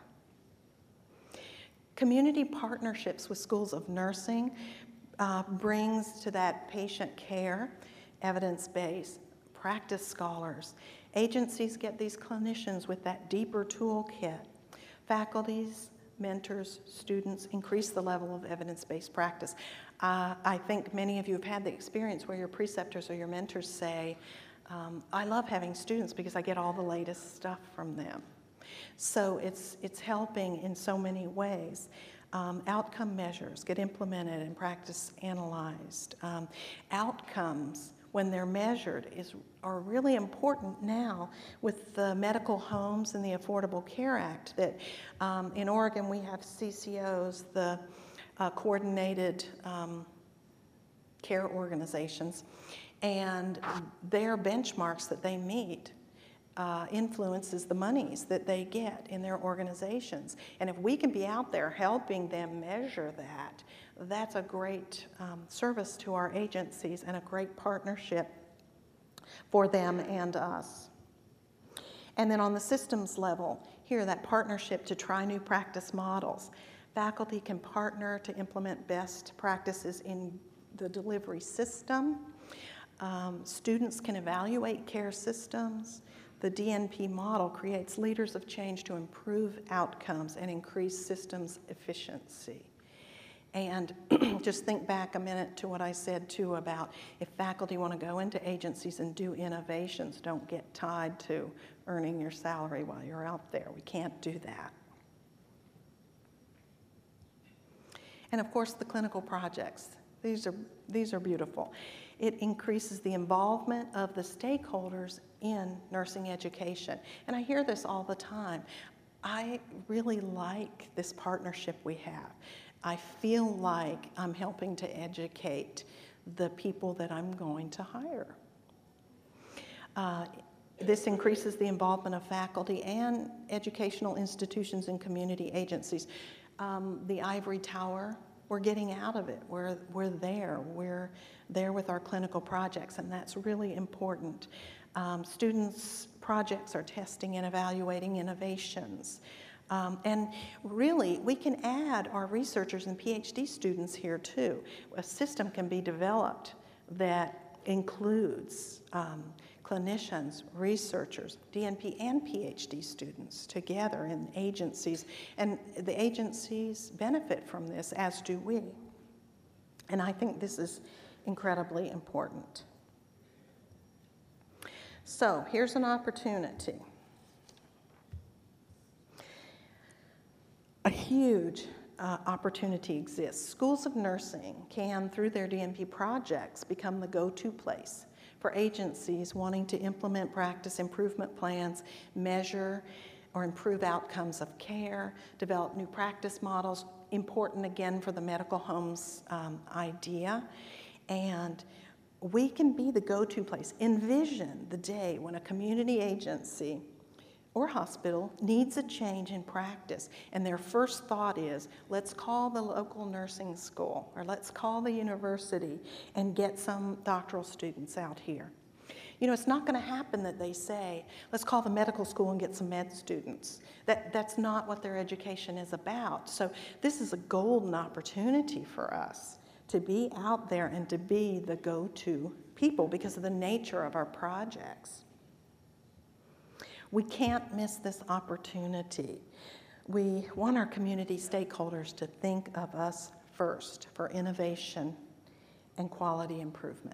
Community partnerships with schools of nursing brings to that patient care, evidence-based, practice scholars. Agencies get these clinicians with that deeper toolkit. Faculties, mentors, students increase the level of evidence-based practice. I think many of you have had the experience where your preceptors or your mentors say, I love having students because I get all the latest stuff from them. So it's helping in so many ways. Outcome measures get implemented and practice analyzed. Outcomes, when they're measured, are really important now with the medical homes and the Affordable Care Act. That in Oregon we have CCOs, the coordinated care organizations, and their benchmarks that they meet influences the monies that they get in their organizations. And if we can be out there helping them measure that, that's a great service to our agencies and a great partnership for them and us. And then on the systems level, here, that partnership to try new practice models. Faculty can partner to implement best practices in the delivery system. Students can evaluate care systems. The DNP model creates leaders of change to improve outcomes and increase systems efficiency. And just think back a minute to what I said too about if faculty want to go into agencies and do innovations, don't get tied to earning your salary while you're out there. We can't do that. And of course, the clinical projects. These are beautiful. It increases the involvement of the stakeholders in nursing education. And I hear this all the time. I really like this partnership we have. I feel like I'm helping to educate the people that I'm going to hire. This increases the involvement of faculty and educational institutions and community agencies. The ivory tower, we're getting out of it. We're there. We're there with our clinical projects, and that's really important. Students' projects are testing and evaluating innovations. And really, we can add our researchers and PhD students here too. A system can be developed that includes clinicians, researchers, DNP and PhD students together in agencies. And the agencies benefit from this, as do we. And I think this is incredibly important. So here's an opportunity. A huge opportunity exists. Schools of nursing can, through their DNP projects, become the go-to place for agencies wanting to implement practice improvement plans, measure or improve outcomes of care, develop new practice models, important again for the medical homes idea. And we can be the go-to place. Envision the day when a community agency or hospital needs a change in practice, and their first thought is, let's call the local nursing school, or let's call the university and get some doctoral students out here. You know, it's not going to happen that they say, let's call the medical school and get some med students. That's not what their education is about. So this is a golden opportunity for us to be out there and to be the go-to people because of the nature of our projects. We can't miss this opportunity. We want our community stakeholders to think of us first for innovation and quality improvement.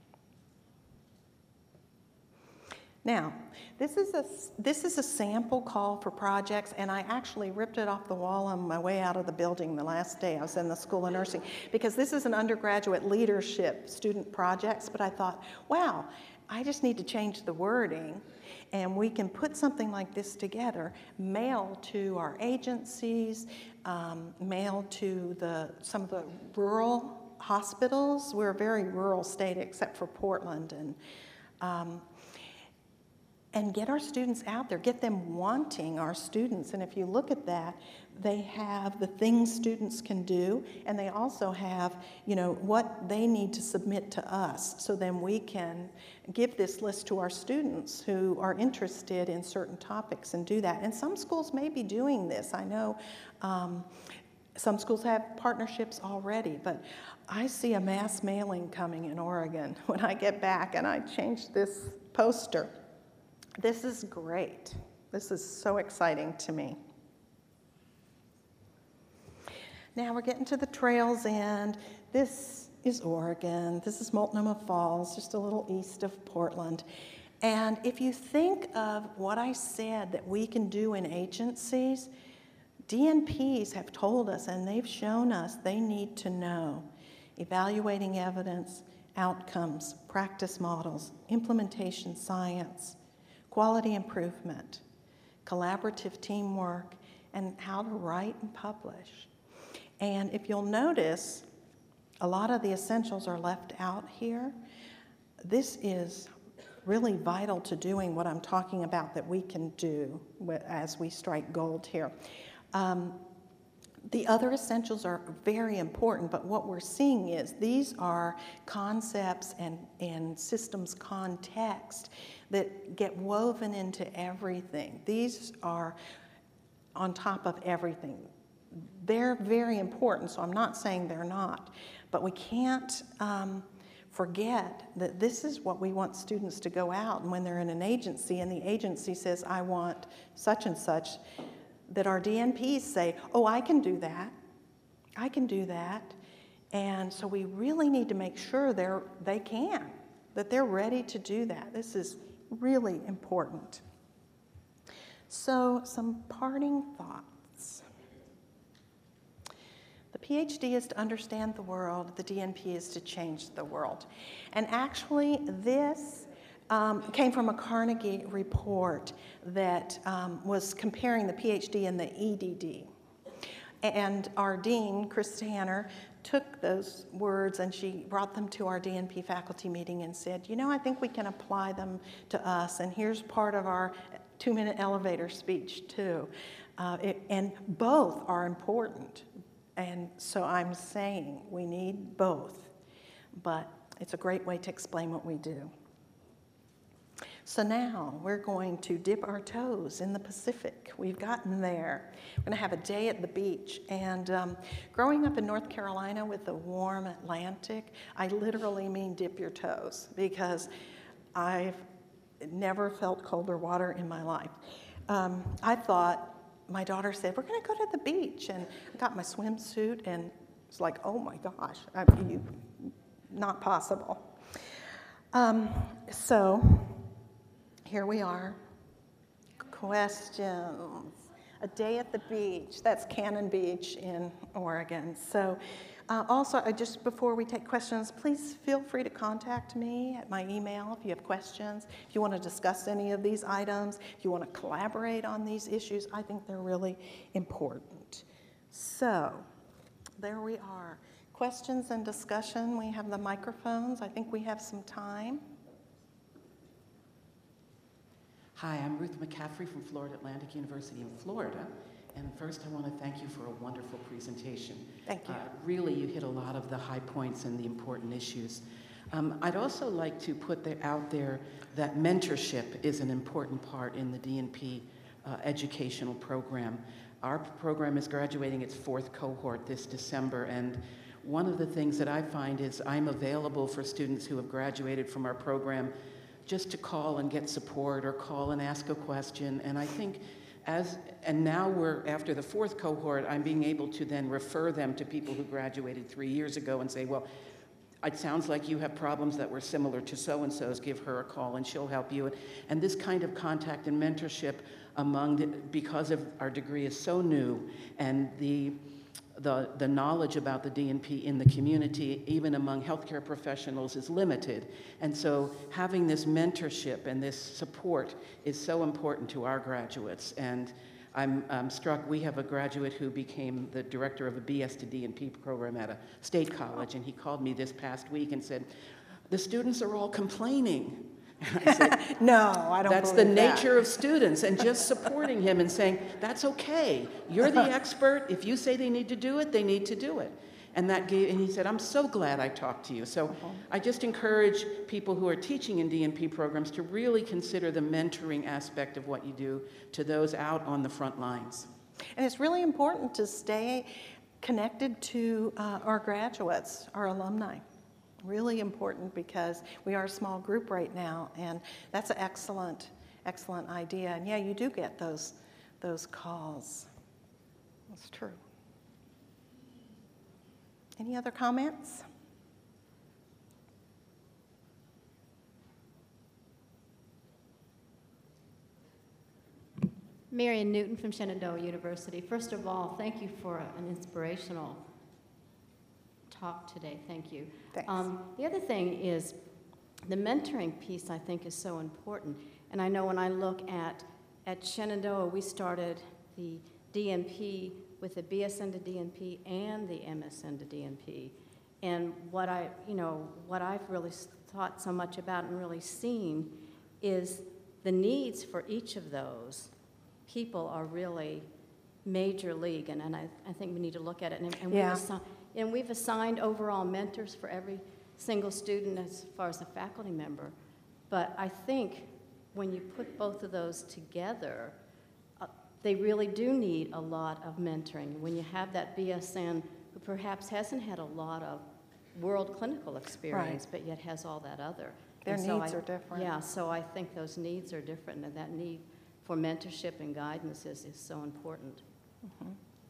Now, this is a sample call for projects, and I actually ripped it off the wall on my way out of the building the last day I was in the School of Nursing, because this is an undergraduate leadership student projects, but I thought, wow, I just need to change the wording, and we can put something like this together, mail to our agencies, mail to some of the rural hospitals. We're a very rural state except for Portland, and and get our students out there, get them wanting our students. And if you look at that, they have the things students can do, and they also have, what they need to submit to us, so then we can give this list to our students who are interested in certain topics and do that. And some schools may be doing this. I know some schools have partnerships already, but I see a mass mailing coming in Oregon when I get back, and I change this poster. This is great. This is so exciting to me. Now we're getting to the trails, and this is Oregon. This is Multnomah Falls, just a little east of Portland. And if you think of what I said that we can do in agencies, DNPs have told us, and they've shown us, they need to know evaluating evidence, outcomes, practice models, implementation science, quality improvement, collaborative teamwork, and how to write and publish. And if you'll notice, a lot of the essentials are left out here. This is really vital to doing what I'm talking about that we can do as we strike gold here. The other essentials are very important, but what we're seeing is these are concepts and systems context that get woven into everything. These are on top of everything. They're very important, so I'm not saying they're not, but we can't forget that this is what we want students to go out, and when they're in an agency and the agency says, I want such and such, that our DNPs say, oh, I can do that. I can do that. And so we really need to make sure they can, that they're ready to do that. This is really important. So some parting thoughts. The PhD is to understand the world. The DNP is to change the world. And actually, this came from a Carnegie report that was comparing the PhD and the EDD. And our dean, Chris Tanner, took those words and she brought them to our DNP faculty meeting and said, I think we can apply them to us, and here's part of our 2-minute elevator speech too. And both are important. And so I'm saying we need both, but it's a great way to explain what we do. So now we're going to dip our toes in the Pacific. We've gotten there. We're going to have a day at the beach. And growing up in North Carolina with the warm Atlantic, I literally mean dip your toes, because I've never felt colder water in my life. I thought, my daughter said, we're going to go to the beach. And I got my swimsuit, and it's like, oh my gosh, not possible. So here we are. Questions. A day at the beach. That's Cannon Beach in Oregon. So also, just before we take questions, please feel free to contact me at my email if you have questions. If you want to discuss any of these items, if you want to collaborate on these issues, I think they're really important. So there we are. Questions and discussion. We have the microphones. I think we have some time. Hi, I'm Ruth McCaffrey from Florida Atlantic University in Florida. And first, I want to thank you for a wonderful presentation. Thank you. Really, you hit a lot of the high points and the important issues. I'd also like to put out there that mentorship is an important part in the DNP educational program. Our program is graduating its 4th cohort this December, and one of the things that I find is I'm available for students who have graduated from our program just to call and get support or call and ask a question. And I think and now we're, after the 4th cohort, I'm being able to then refer them to people who graduated 3 years ago and say, well, it sounds like you have problems that were similar to so-and-so's, give her a call and she'll help you. And this kind of contact and mentorship because of our degree is so new, and the knowledge about the DNP in the community, even among healthcare professionals, is limited. And so having this mentorship and this support is so important to our graduates. And I'm struck, we have a graduate who became the director of a BS to DNP program at a state college, and he called me this past week and said, the students are all complaining. I said, No, I don't that's the believe that. nature of students, and just supporting him and saying, that's okay. You're the expert. If you say they need to do it, they need to do it. And he said, I'm so glad I talked to you. So I just encourage people who are teaching in DNP programs to really consider the mentoring aspect of what you do to those out on the front lines. And it's really important to stay connected to our graduates, our alumni. Really important, because we are a small group right now, and that's an excellent, excellent idea. And yeah, you do get those calls. That's true. Any other comments? Marion Newton from Shenandoah University. First of all, thank you for an inspirational talk today. Thank you. Thanks. The other thing is the mentoring piece, I think, is so important. And I know when I look at Shenandoah, we started the DNP with the BSN to DNP and the MSN to DNP. And what I've really thought so much about and really seen is the needs for each of those people are really major league, and I think we need to look at it. And we've assigned overall mentors for every single student as far as a faculty member. But I think when you put both of those together, they really do need a lot of mentoring. When you have that BSN who perhaps hasn't had a lot of world clinical experience, but yet has all that other. Their needs are different. Yeah, so I think those needs are different, and that need for mentorship and guidance is so important. Mm-hmm.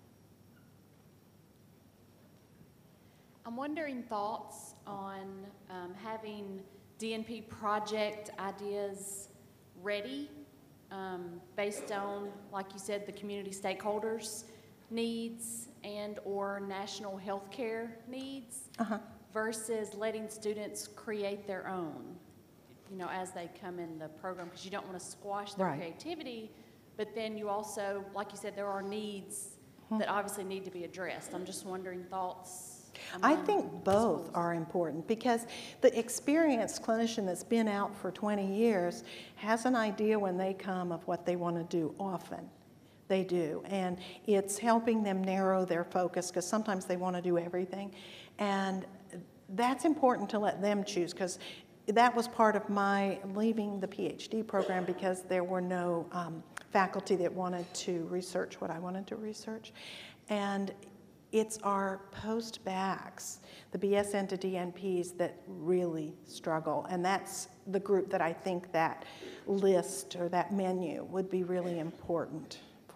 I'm wondering thoughts on having DNP project ideas ready based on, like you said, the community stakeholders' needs and or national healthcare needs versus letting students create their own, as they come in the program, because you don't want to squash their creativity, but then you also, like you said, there are needs that obviously need to be addressed. I'm just wondering thoughts. I think both are important, because the experienced clinician that's been out for 20 years has an idea when they come of what they want to do often. They do. And it's helping them narrow their focus, because sometimes they want to do everything. And that's important to let them choose, because that was part of my leaving the PhD program, because there were no faculty that wanted to research what I wanted to research. And it's our post-bacs, the BSN to DNPs, that really struggle. And that's the group that I think that list or that menu would be really important for.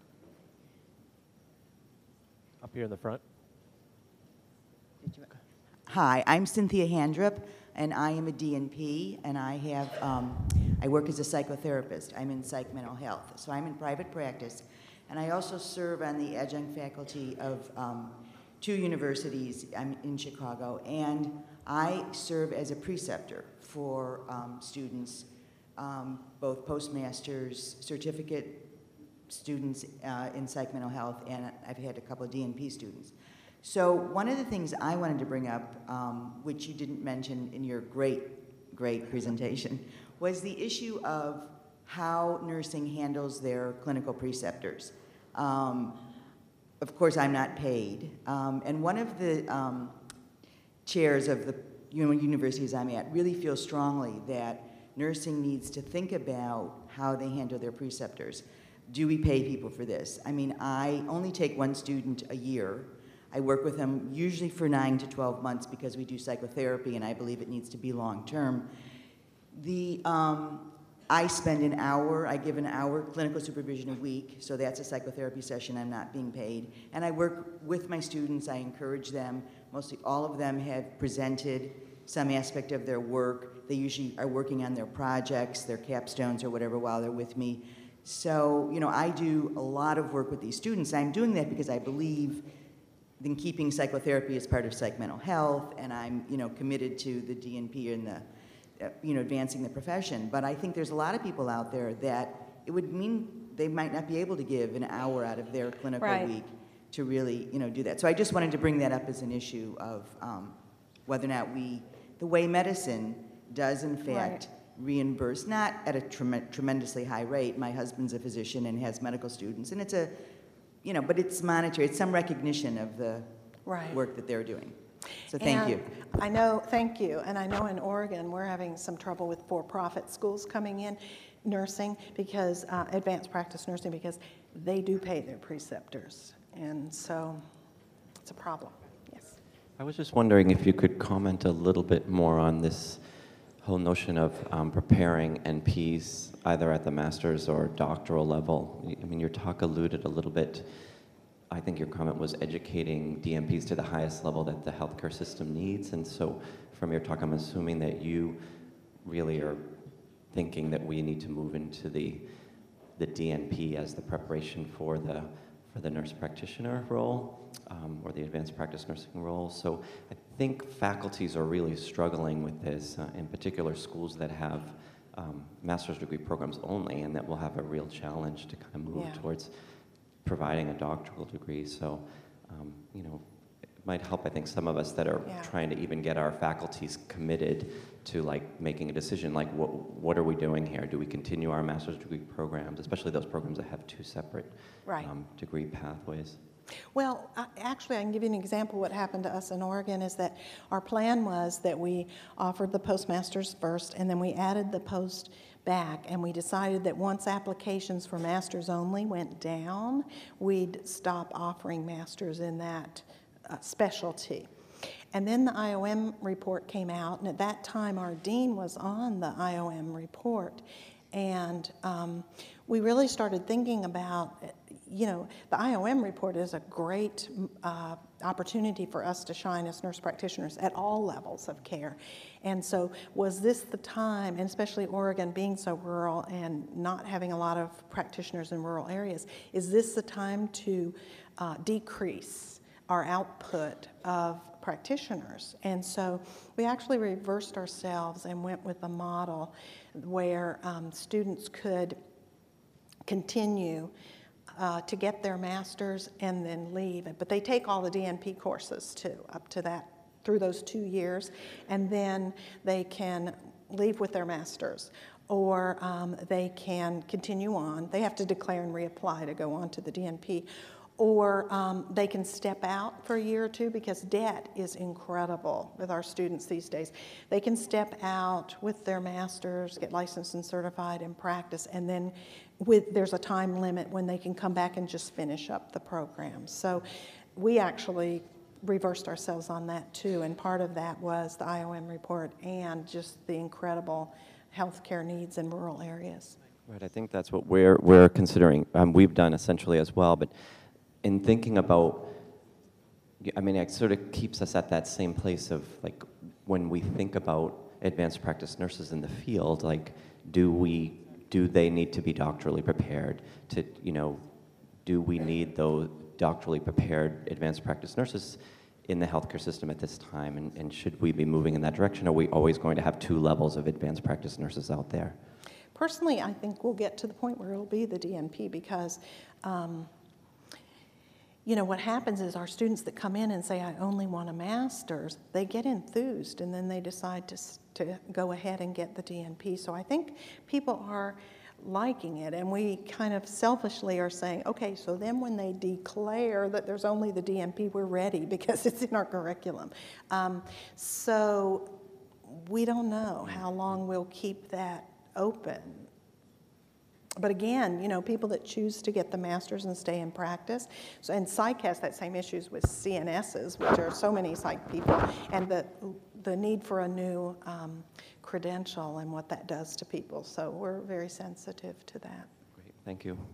Up here in the front. Hi, I'm Cynthia Handrup, and I am a DNP, and I work as a psychotherapist. I'm in psych mental health, so I'm in private practice. And I also serve on the adjunct faculty of 2 universities. I'm in Chicago, and I serve as a preceptor for students, both postmasters, certificate students in psych mental health, and I've had a couple of DNP students. So one of the things I wanted to bring up, which you didn't mention in your great presentation, was the issue of how nursing handles their clinical preceptors. Of course, I'm not paid. And one of the chairs of the universities I'm at really feels strongly that nursing needs to think about how they handle their preceptors. Do we pay people for this? I mean, I only take one student a year. I work with them usually for 9 to 12 months because we do psychotherapy, and I believe it needs to be long-term. I spend an hour, I give an hour clinical supervision a week, so that's a psychotherapy session. I'm not being paid. And I work with my students, I encourage them. Mostly all of them have presented some aspect of their work. They usually are working on their projects, their capstones or whatever while they're with me. So, I do a lot of work with these students. I'm doing that because I believe in keeping psychotherapy as part of psych mental health, and I'm, committed to the DNP and the advancing the profession. But I think there's a lot of people out there that it would mean they might not be able to give an hour out of their clinical week to really, do that. So I just wanted to bring that up as an issue of whether or not the way medicine does in fact reimbursed, not at a tremendously high rate. My husband's a physician and has medical students, and it's a, you know, but it's monetary. It's some recognition of the Right. work that they're doing. So thank you. I know, thank you. And I know in Oregon, we're having some trouble with for-profit schools coming in, nursing, because, advanced practice nursing, because they do pay their preceptors. And so it's a problem, yes. I was just wondering if you could comment a little bit more on this whole notion of preparing NPs either at the master's or doctoral level. I mean, your talk alluded a little bit, I think your comment was educating DNPs to the highest level that the healthcare system needs. And so from your talk, I'm assuming that you really are thinking that we need to move into the DNP as the preparation for the nurse practitioner role or the advanced practice nursing role. So I think faculties are really struggling with this, in particular schools that have master's degree programs only, and that will have a real challenge to kind of move towards providing a doctoral degree. So, you know, it might help, I think, some of us that are trying to even get our faculties committed to like making a decision, like what are we doing here? Do we continue our master's degree programs, especially those programs that have two separate degree pathways? Well, actually, I can give you an example. What happened to us in Oregon is that our plan was that we offered the postmasters first, and then we added the post back, and we decided that once applications for masters only went down, we'd stop offering masters in that specialty. And then the IOM report came out, and at that time our dean was on the IOM report, and we really started thinking about, you know, the IOM report is a great opportunity for us to shine as nurse practitioners at all levels of care. And so was this the time, and especially Oregon being so rural and not having a lot of practitioners in rural areas, is this the time to decrease our output of practitioners? And so we actually reversed ourselves and went with a model where students could continue to get their master's and then leave. But they take all the DNP courses too, up to that, through those 2 years, and then they can leave with their master's, or they can continue on. They have to declare and reapply to go on to the DNP, or they can step out for a year or two, because debt is incredible with our students these days. They can step out with their master's, get licensed and certified and practice, and then there's a time limit when they can come back and just finish up the program. So we actually reversed ourselves on that too, and part of that was the IOM report and just the incredible healthcare needs in rural areas. Right, I think that's what we're considering. We've done essentially as well, but in thinking about, I mean, it sort of keeps us at that same place of like when we think about advanced practice nurses in the field, like do they need to be doctorally prepared to, you know, do we need those doctorally prepared advanced practice nurses in the healthcare system at this time, and should we be moving in that direction? Are we always going to have two levels of advanced practice nurses out there? Personally, I think we'll get to the point where it'll be the DNP, because you know, what happens is our students that come in and say, I only want a master's, they get enthused, and then they decide to go ahead and get the DNP. So I think people are liking it, and we kind of selfishly are saying, okay, so then when they declare that there's only the DNP, we're ready because it's in our curriculum. So we don't know how long we'll keep that open. But again, you know, people that choose to get the master's and stay in practice, so, and psych has that same issues with CNSs, which are so many psych people, and the need for a new credential and what that does to people. So we're very sensitive to that. Great, thank you.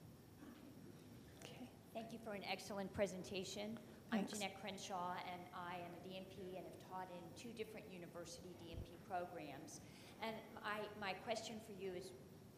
Okay. Thank you for an excellent presentation. I'm Thanks. Jeanette Crenshaw, and I am a DNP and have taught in 2 different university DNP programs. And my question for you is,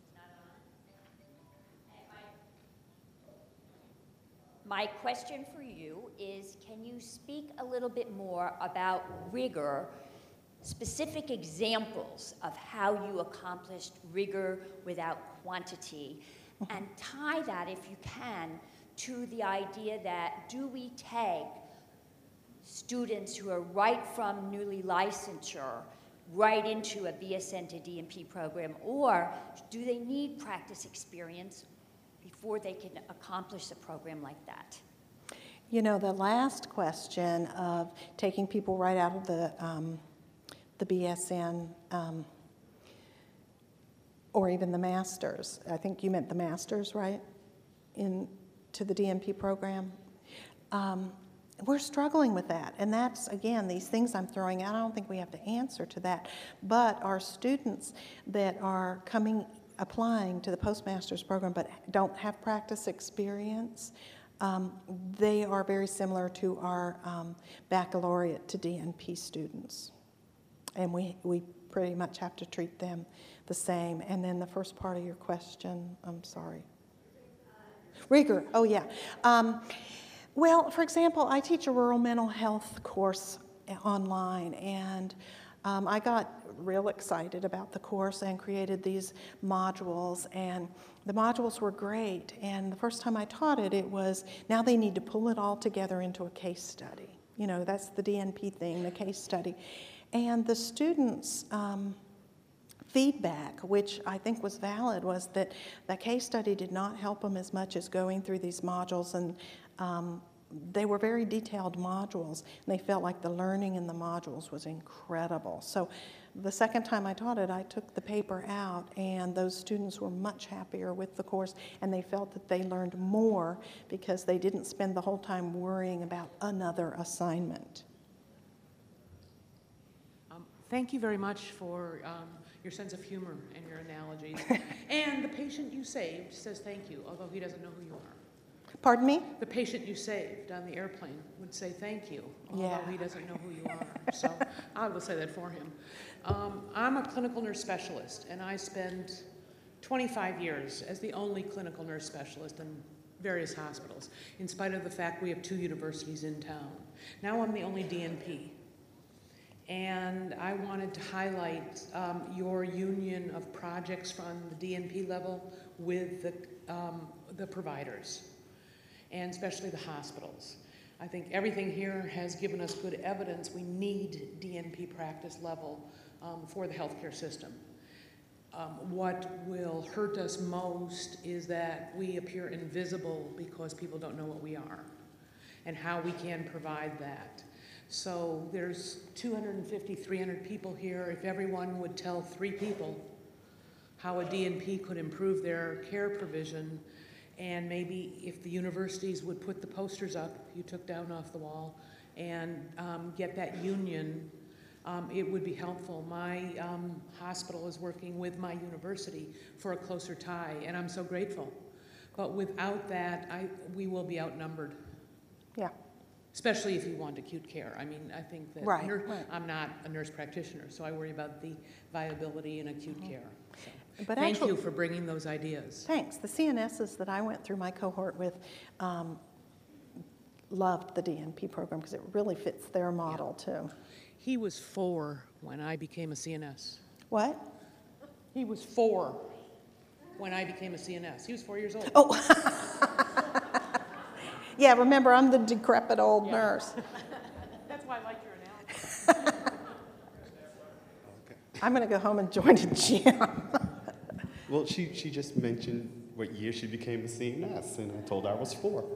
my question for you is, can you speak a little bit more about rigor, specific examples of how you accomplished rigor without quantity, and tie that, if you can, to the idea that do we take students who are right from newly licensure right into a BSN to DNP program, or do they need practice experience before they can accomplish a program like that? You know, the last question of taking people right out of the BSN or even the masters. I think you meant the masters, right? To the DNP program. We're struggling with that, and that's, again, these things I'm throwing out. I don't think we have to answer to that, but our students that are applying to the postmaster's program but don't have practice experience, they are very similar to our baccalaureate to DNP students, and we pretty much have to treat them the same. And then the first part of your question, I'm sorry. Rigor, oh yeah. Well, for example, I teach a rural mental health course online, and I got real excited about the course and created these modules, and the modules were great. And the first time I taught it, it was, now they need to pull it all together into a case study. You know, that's the DNP thing, the case study. And the students' feedback, which I think was valid, was that the case study did not help them as much as going through these modules, and they were very detailed modules, and they felt like the learning in the modules was incredible. So the second time I taught it, I took the paper out, and those students were much happier with the course, and they felt that they learned more because they didn't spend the whole time worrying about another assignment. Thank you very much for your sense of humor and your analogies. And the patient you saved says thank you, although he doesn't know who you are. Pardon me? The patient you saved on the airplane would say thank you, although Yeah. he doesn't know who you are. So I will say that for him. I'm a clinical nurse specialist, and I spent 25 years as the only clinical nurse specialist in various hospitals, in spite of the fact we have 2 universities in town. Now I'm the only DNP. And I wanted to highlight your union of projects from the DNP level with the providers, and especially the hospitals. I think everything here has given us good evidence we need DNP practice level for the healthcare system. What will hurt us most is that we appear invisible because people don't know what we are and how we can provide that. So there's 250, 300 people here. If everyone would tell 3 people how a DNP could improve their care provision, and maybe if the universities would put the posters up you took down off the wall and get that union, it would be helpful. My hospital is working with my university for a closer tie, and I'm so grateful. But without that, we will be outnumbered. Yeah. Especially if you want acute care. I mean, I think that Right. I'm not a nurse practitioner, so I worry about the viability in acute care. So, But thank actually, you for bringing those ideas. Thanks. The CNSs that I went through my cohort with loved the DNP program because it really fits their model, too. He was 4 when I became a CNS. What? He was 4 when I became a CNS. He was 4 years old. Oh. Yeah, remember, I'm the decrepit old nurse. That's why I like your analogy. I'm going to go home and join a gym. Well, she just mentioned what year she became a CNS, and I told her I was 4.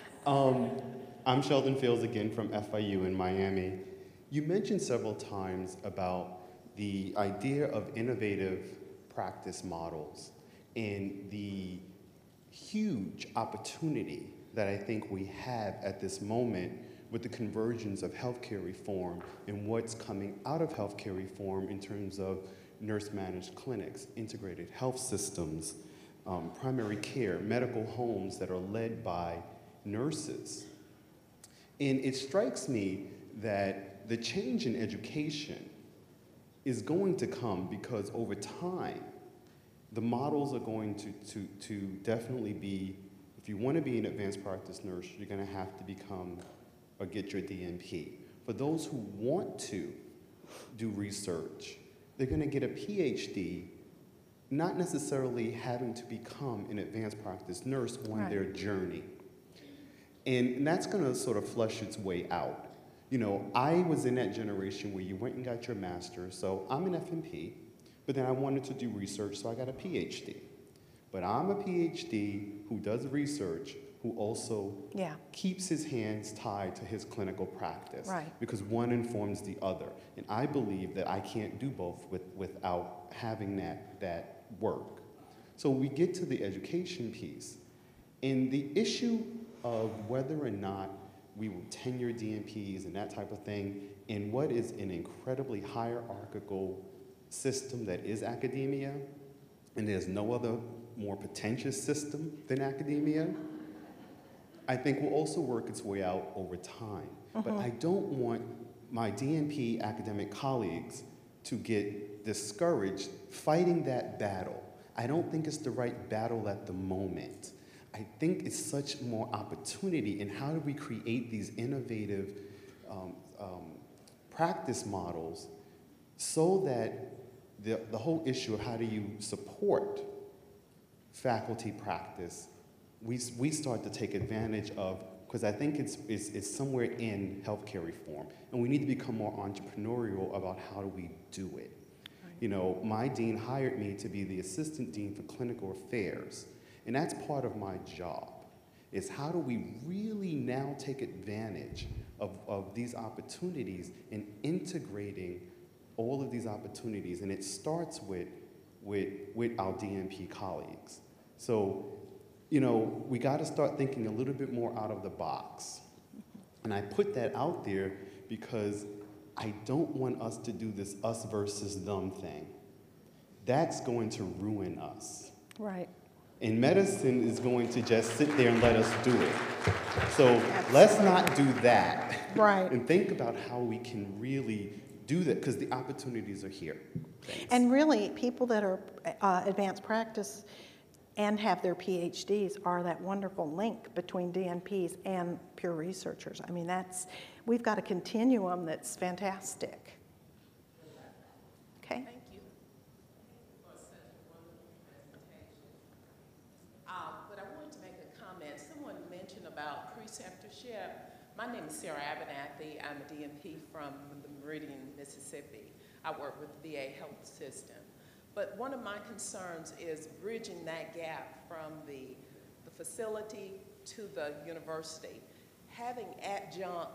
I'm Sheldon Fields again from FIU in Miami. You mentioned several times about the idea of innovative practice models and the huge opportunity that I think we have at this moment with the convergence of healthcare reform and what's coming out of healthcare reform in terms of nurse-managed clinics, integrated health systems, primary care, medical homes that are led by nurses. And it strikes me that the change in education is going to come because over time, the models are going to definitely be, if you want to be an advanced practice nurse, you're going to have to become or get your DNP. For those who want to do research, they're going to get a PhD, not necessarily having to become an advanced practice nurse on their journey. And that's going to sort of flush its way out. You know, I was in that generation where you went and got your master's, so I'm an FNP, but then I wanted to do research, so I got a PhD. But I'm a PhD who does research, who also keeps his hands tied to his clinical practice. Right. Because one informs the other. And I believe that I can't do both without having that work. So we get to the education piece. And the issue of whether or not we will tenure DNPs and that type of thing in what is an incredibly hierarchical system that is academia, and there's no other more pretentious system than academia, I think will also work its way out over time. But I don't want my DNP academic colleagues to get discouraged fighting that battle. I don't think it's the right battle at the moment. I think it's such more opportunity in how do we create these innovative practice models so that the whole issue of how do you support faculty practice, we start to take advantage of, because I think it's somewhere in healthcare reform, and we need to become more entrepreneurial about how do we do it. You know, my dean hired me to be the assistant dean for clinical affairs, and that's part of my job, is how do we really now take advantage of these opportunities and integrating all of these opportunities, and it starts with our DNP colleagues. So, you know, we got to start thinking a little bit more out of the box. And I put that out there because I don't want us to do this us versus them thing. That's going to ruin us. Right. And medicine is going to just sit there and let us do it. So let's not do that. Right. And think about how we can really do that, because the opportunities are here. Thanks. And really, people that are advanced practice and have their PhDs are that wonderful link between DNPs and pure researchers. I mean, we've got a continuum that's fantastic. Okay? Thank you for such a wonderful presentation. But I wanted to make a comment. Someone mentioned about preceptorship. My name is Sarah Abernathy. I'm a DNP from the Meridian, Mississippi. I work with the VA health system. But one of my concerns is bridging that gap from the facility to the university. Having adjunct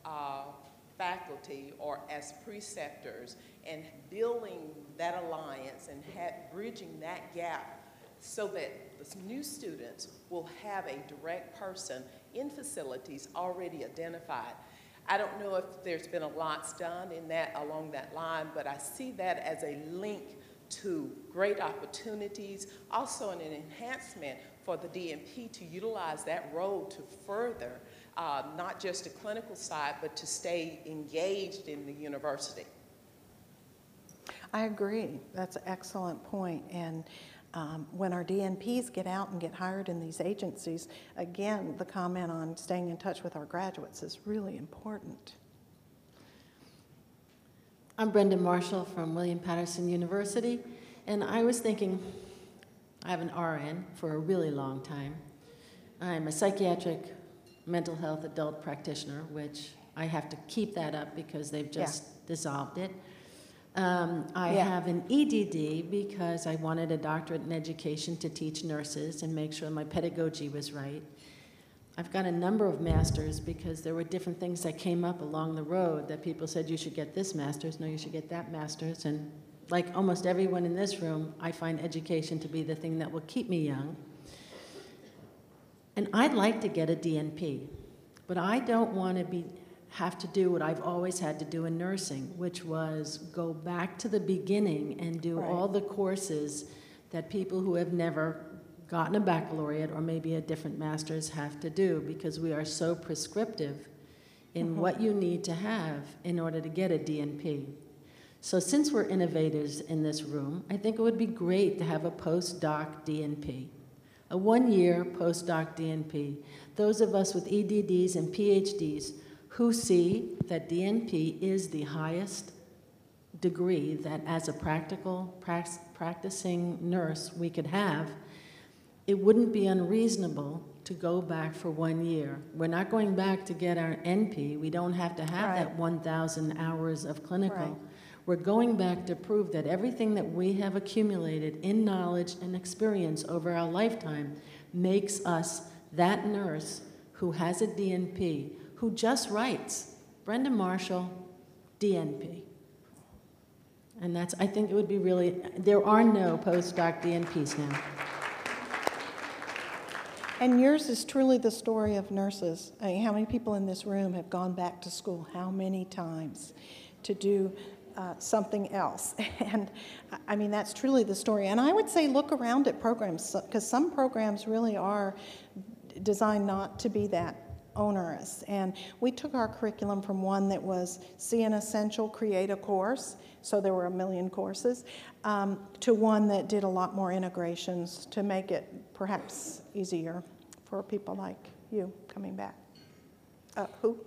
faculty or as preceptors and building that alliance and bridging that gap so that the new students will have a direct person in facilities already identified. I don't know if there's been a lot done in that along that line, but I see that as a link to great opportunities, also an enhancement for the DNP to utilize that role to further not just the clinical side, but to stay engaged in the university. I agree. That's an excellent point. And when our DNPs get out and get hired in these agencies, again, the comment on staying in touch with our graduates is really important. I'm Brenda Marshall from William Patterson University, and I was thinking, I have an RN for a really long time. I'm a psychiatric mental health adult practitioner, which I have to keep that up because they've just dissolved it. I have an EDD because I wanted a doctorate in education to teach nurses and make sure my pedagogy was right. I've got a number of masters because there were different things that came up along the road that people said, you should get this master's, no, you should get that master's. And like almost everyone in this room, I find education to be the thing that will keep me young. And I'd like to get a DNP, but I don't want to have to do what I've always had to do in nursing, which was go back to the beginning and do all the courses that people who have never gotten a baccalaureate or maybe a different master's have to do, because we are so prescriptive in what you need to have in order to get a DNP. So since we're innovators in this room, I think it would be great to have a postdoc DNP, a one-year postdoc DNP. Those of us with EDDs and PhDs who see that DNP is the highest degree that as a practicing nurse we could have, it wouldn't be unreasonable to go back for 1 year. We're not going back to get our NP. We don't have to have that 1,000 hours of clinical. Right. We're going back to prove that everything that we have accumulated in knowledge and experience over our lifetime makes us that nurse who has a DNP, who just writes, Brenda Marshall, DNP. And that's, I think it would be really, there are no postdoc DNPs now. And yours is truly the story of nurses. I mean, how many people in this room have gone back to school? How many times to do something else? And I mean, that's truly the story. And I would say look around at programs, because some programs really are designed not to be that onerous. And we took our curriculum from one that was see an essential, create a course, so there were 1 million courses, to one that did a lot more integrations to make it perhaps easier for people like you coming back. Who?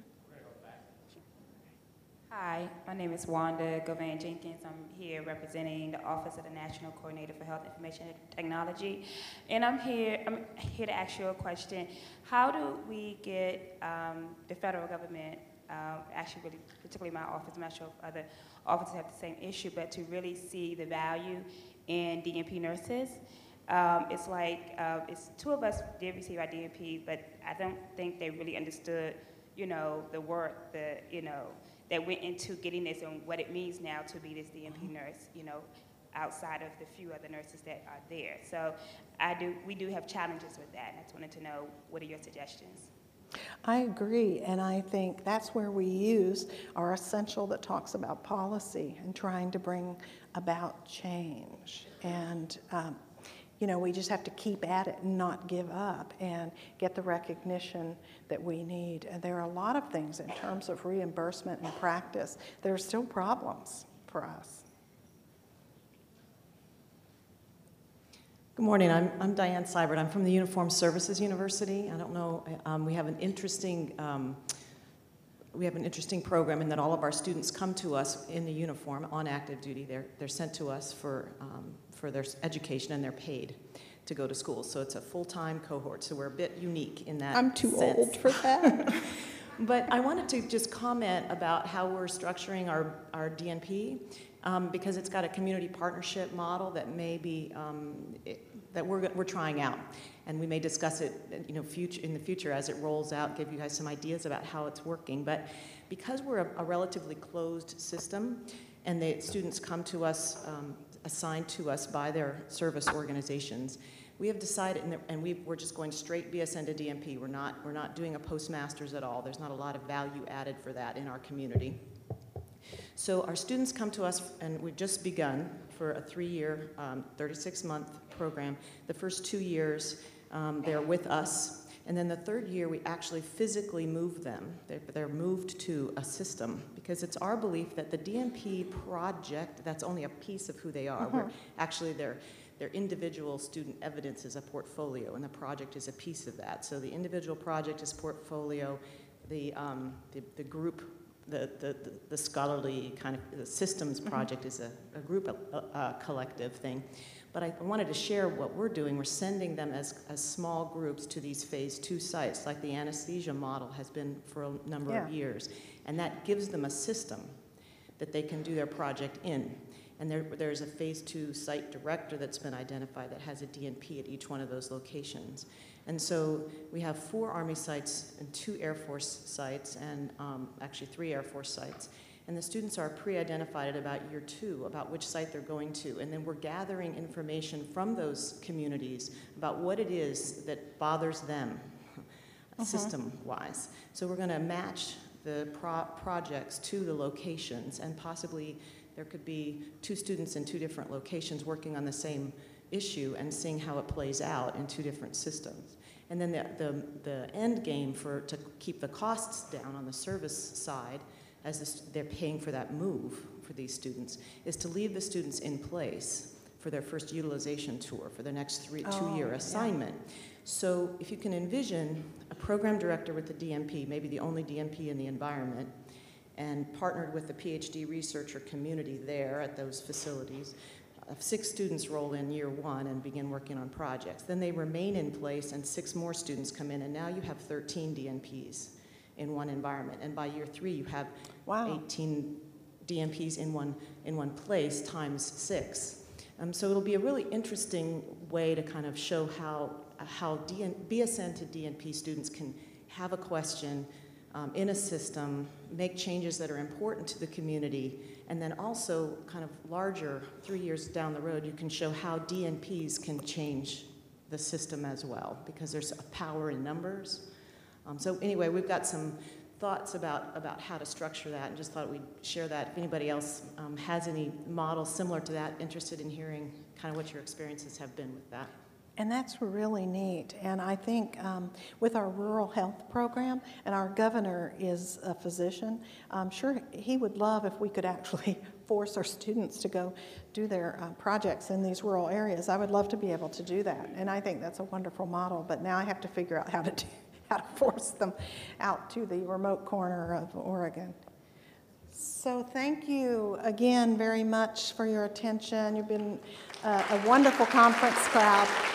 Hi, my name is Wanda Govan Jenkins. I'm here representing the Office of the National Coordinator for Health Information Technology. And I'm here to ask you a question. How do we get the federal government, actually really, particularly my office, I'm not sure if other offices have the same issue, but to really see the value in DNP nurses? It's like, it's 2 of us did receive our DNP, but I don't think they really understood, the work, that went into getting this and what it means now to be this DNP nurse, outside of the few other nurses that are there. So we do have challenges with that, and I just wanted to know, what are your suggestions? I agree, and I think that's where we use our essential that talks about policy and trying to bring about change. And we just have to keep at it and not give up and get the recognition that we need. And there are a lot of things in terms of reimbursement and practice. There are still problems for us. Good morning. I'm Diane Seibert. I'm from the Uniformed Services University. I don't know. We have an interesting program in that all of our students come to us in the uniform on active duty. They're sent to us for their education, and they're paid to go to school. So it's a full-time cohort. So we're a bit unique in that I'm too sense. old for that. But I wanted to just comment about how we're structuring our DNP, because it's got a community partnership model that may be that we're trying out, and we may discuss it in the future as it rolls out, give you guys some ideas about how it's working. But because we're a relatively closed system, and the students come to us assigned to us by their service organizations, we have decided, and we're just going straight BSN to DNP. We're not doing a postmasters at all. There's not a lot of value added for that in our community. So our students come to us, and we've just begun for a 3-year, 36-month program. The first 2 years, they're with us. And then the 3rd year, we actually physically move them. They're moved to a system, because it's our belief that the DNP project, that's only a piece of who they are. Where actually their individual student evidence is a portfolio, and the project is a piece of that. So the individual project is portfolio, the group, the scholarly kind of the systems project is a group, collective thing. But I wanted to share what we're doing. We're sending them as small groups to these phase 2 sites, like the anesthesia model has been for a number of years. And that gives them a system that they can do their project in. And there's a phase 2 site director that's been identified that has a DNP at each one of those locations. And so we have 4 Army sites and 2 Air Force sites, and actually 3 Air Force sites. And the students are pre-identified at about year 2 about which site they're going to. And then we're gathering information from those communities about what it is that bothers them system-wise. So we're going to match the projects to the locations, and possibly there could be 2 students in 2 different locations working on the same issue and seeing how it plays out in 2 different systems. And then the end game to keep the costs down on the service side, as they're paying for that move for these students, is to leave the students in place for their first utilization tour, for their next 2-year assignment. So if you can envision a program director with the DNP, maybe the only DNP in the environment, and partnered with the PhD researcher community there at those facilities, 6 students roll in year 1 and begin working on projects. Then they remain in place and 6 more students come in, and now you have 13 DNPs in one environment. And by year 3, you have 18 DNPs in one place times 6. So it'll be a really interesting way to kind of show how BSN to DNP students can have a question in a system, make changes that are important to the community, and then also kind of larger, 3 years down the road, you can show how DNPs can change the system as well, because there's a power in numbers. So anyway, we've got some thoughts about how to structure that, and just thought we'd share that. If anybody else has any models similar to that, interested in hearing kind of what your experiences have been with that. And that's really neat. And I think with our rural health program, and our governor is a physician, I'm sure he would love if we could actually force our students to go do their projects in these rural areas. I would love to be able to do that. And I think that's a wonderful model. But now I have to figure out how to force them out to the remote corner of Oregon. So thank you again very much for your attention. You've been a wonderful conference crowd.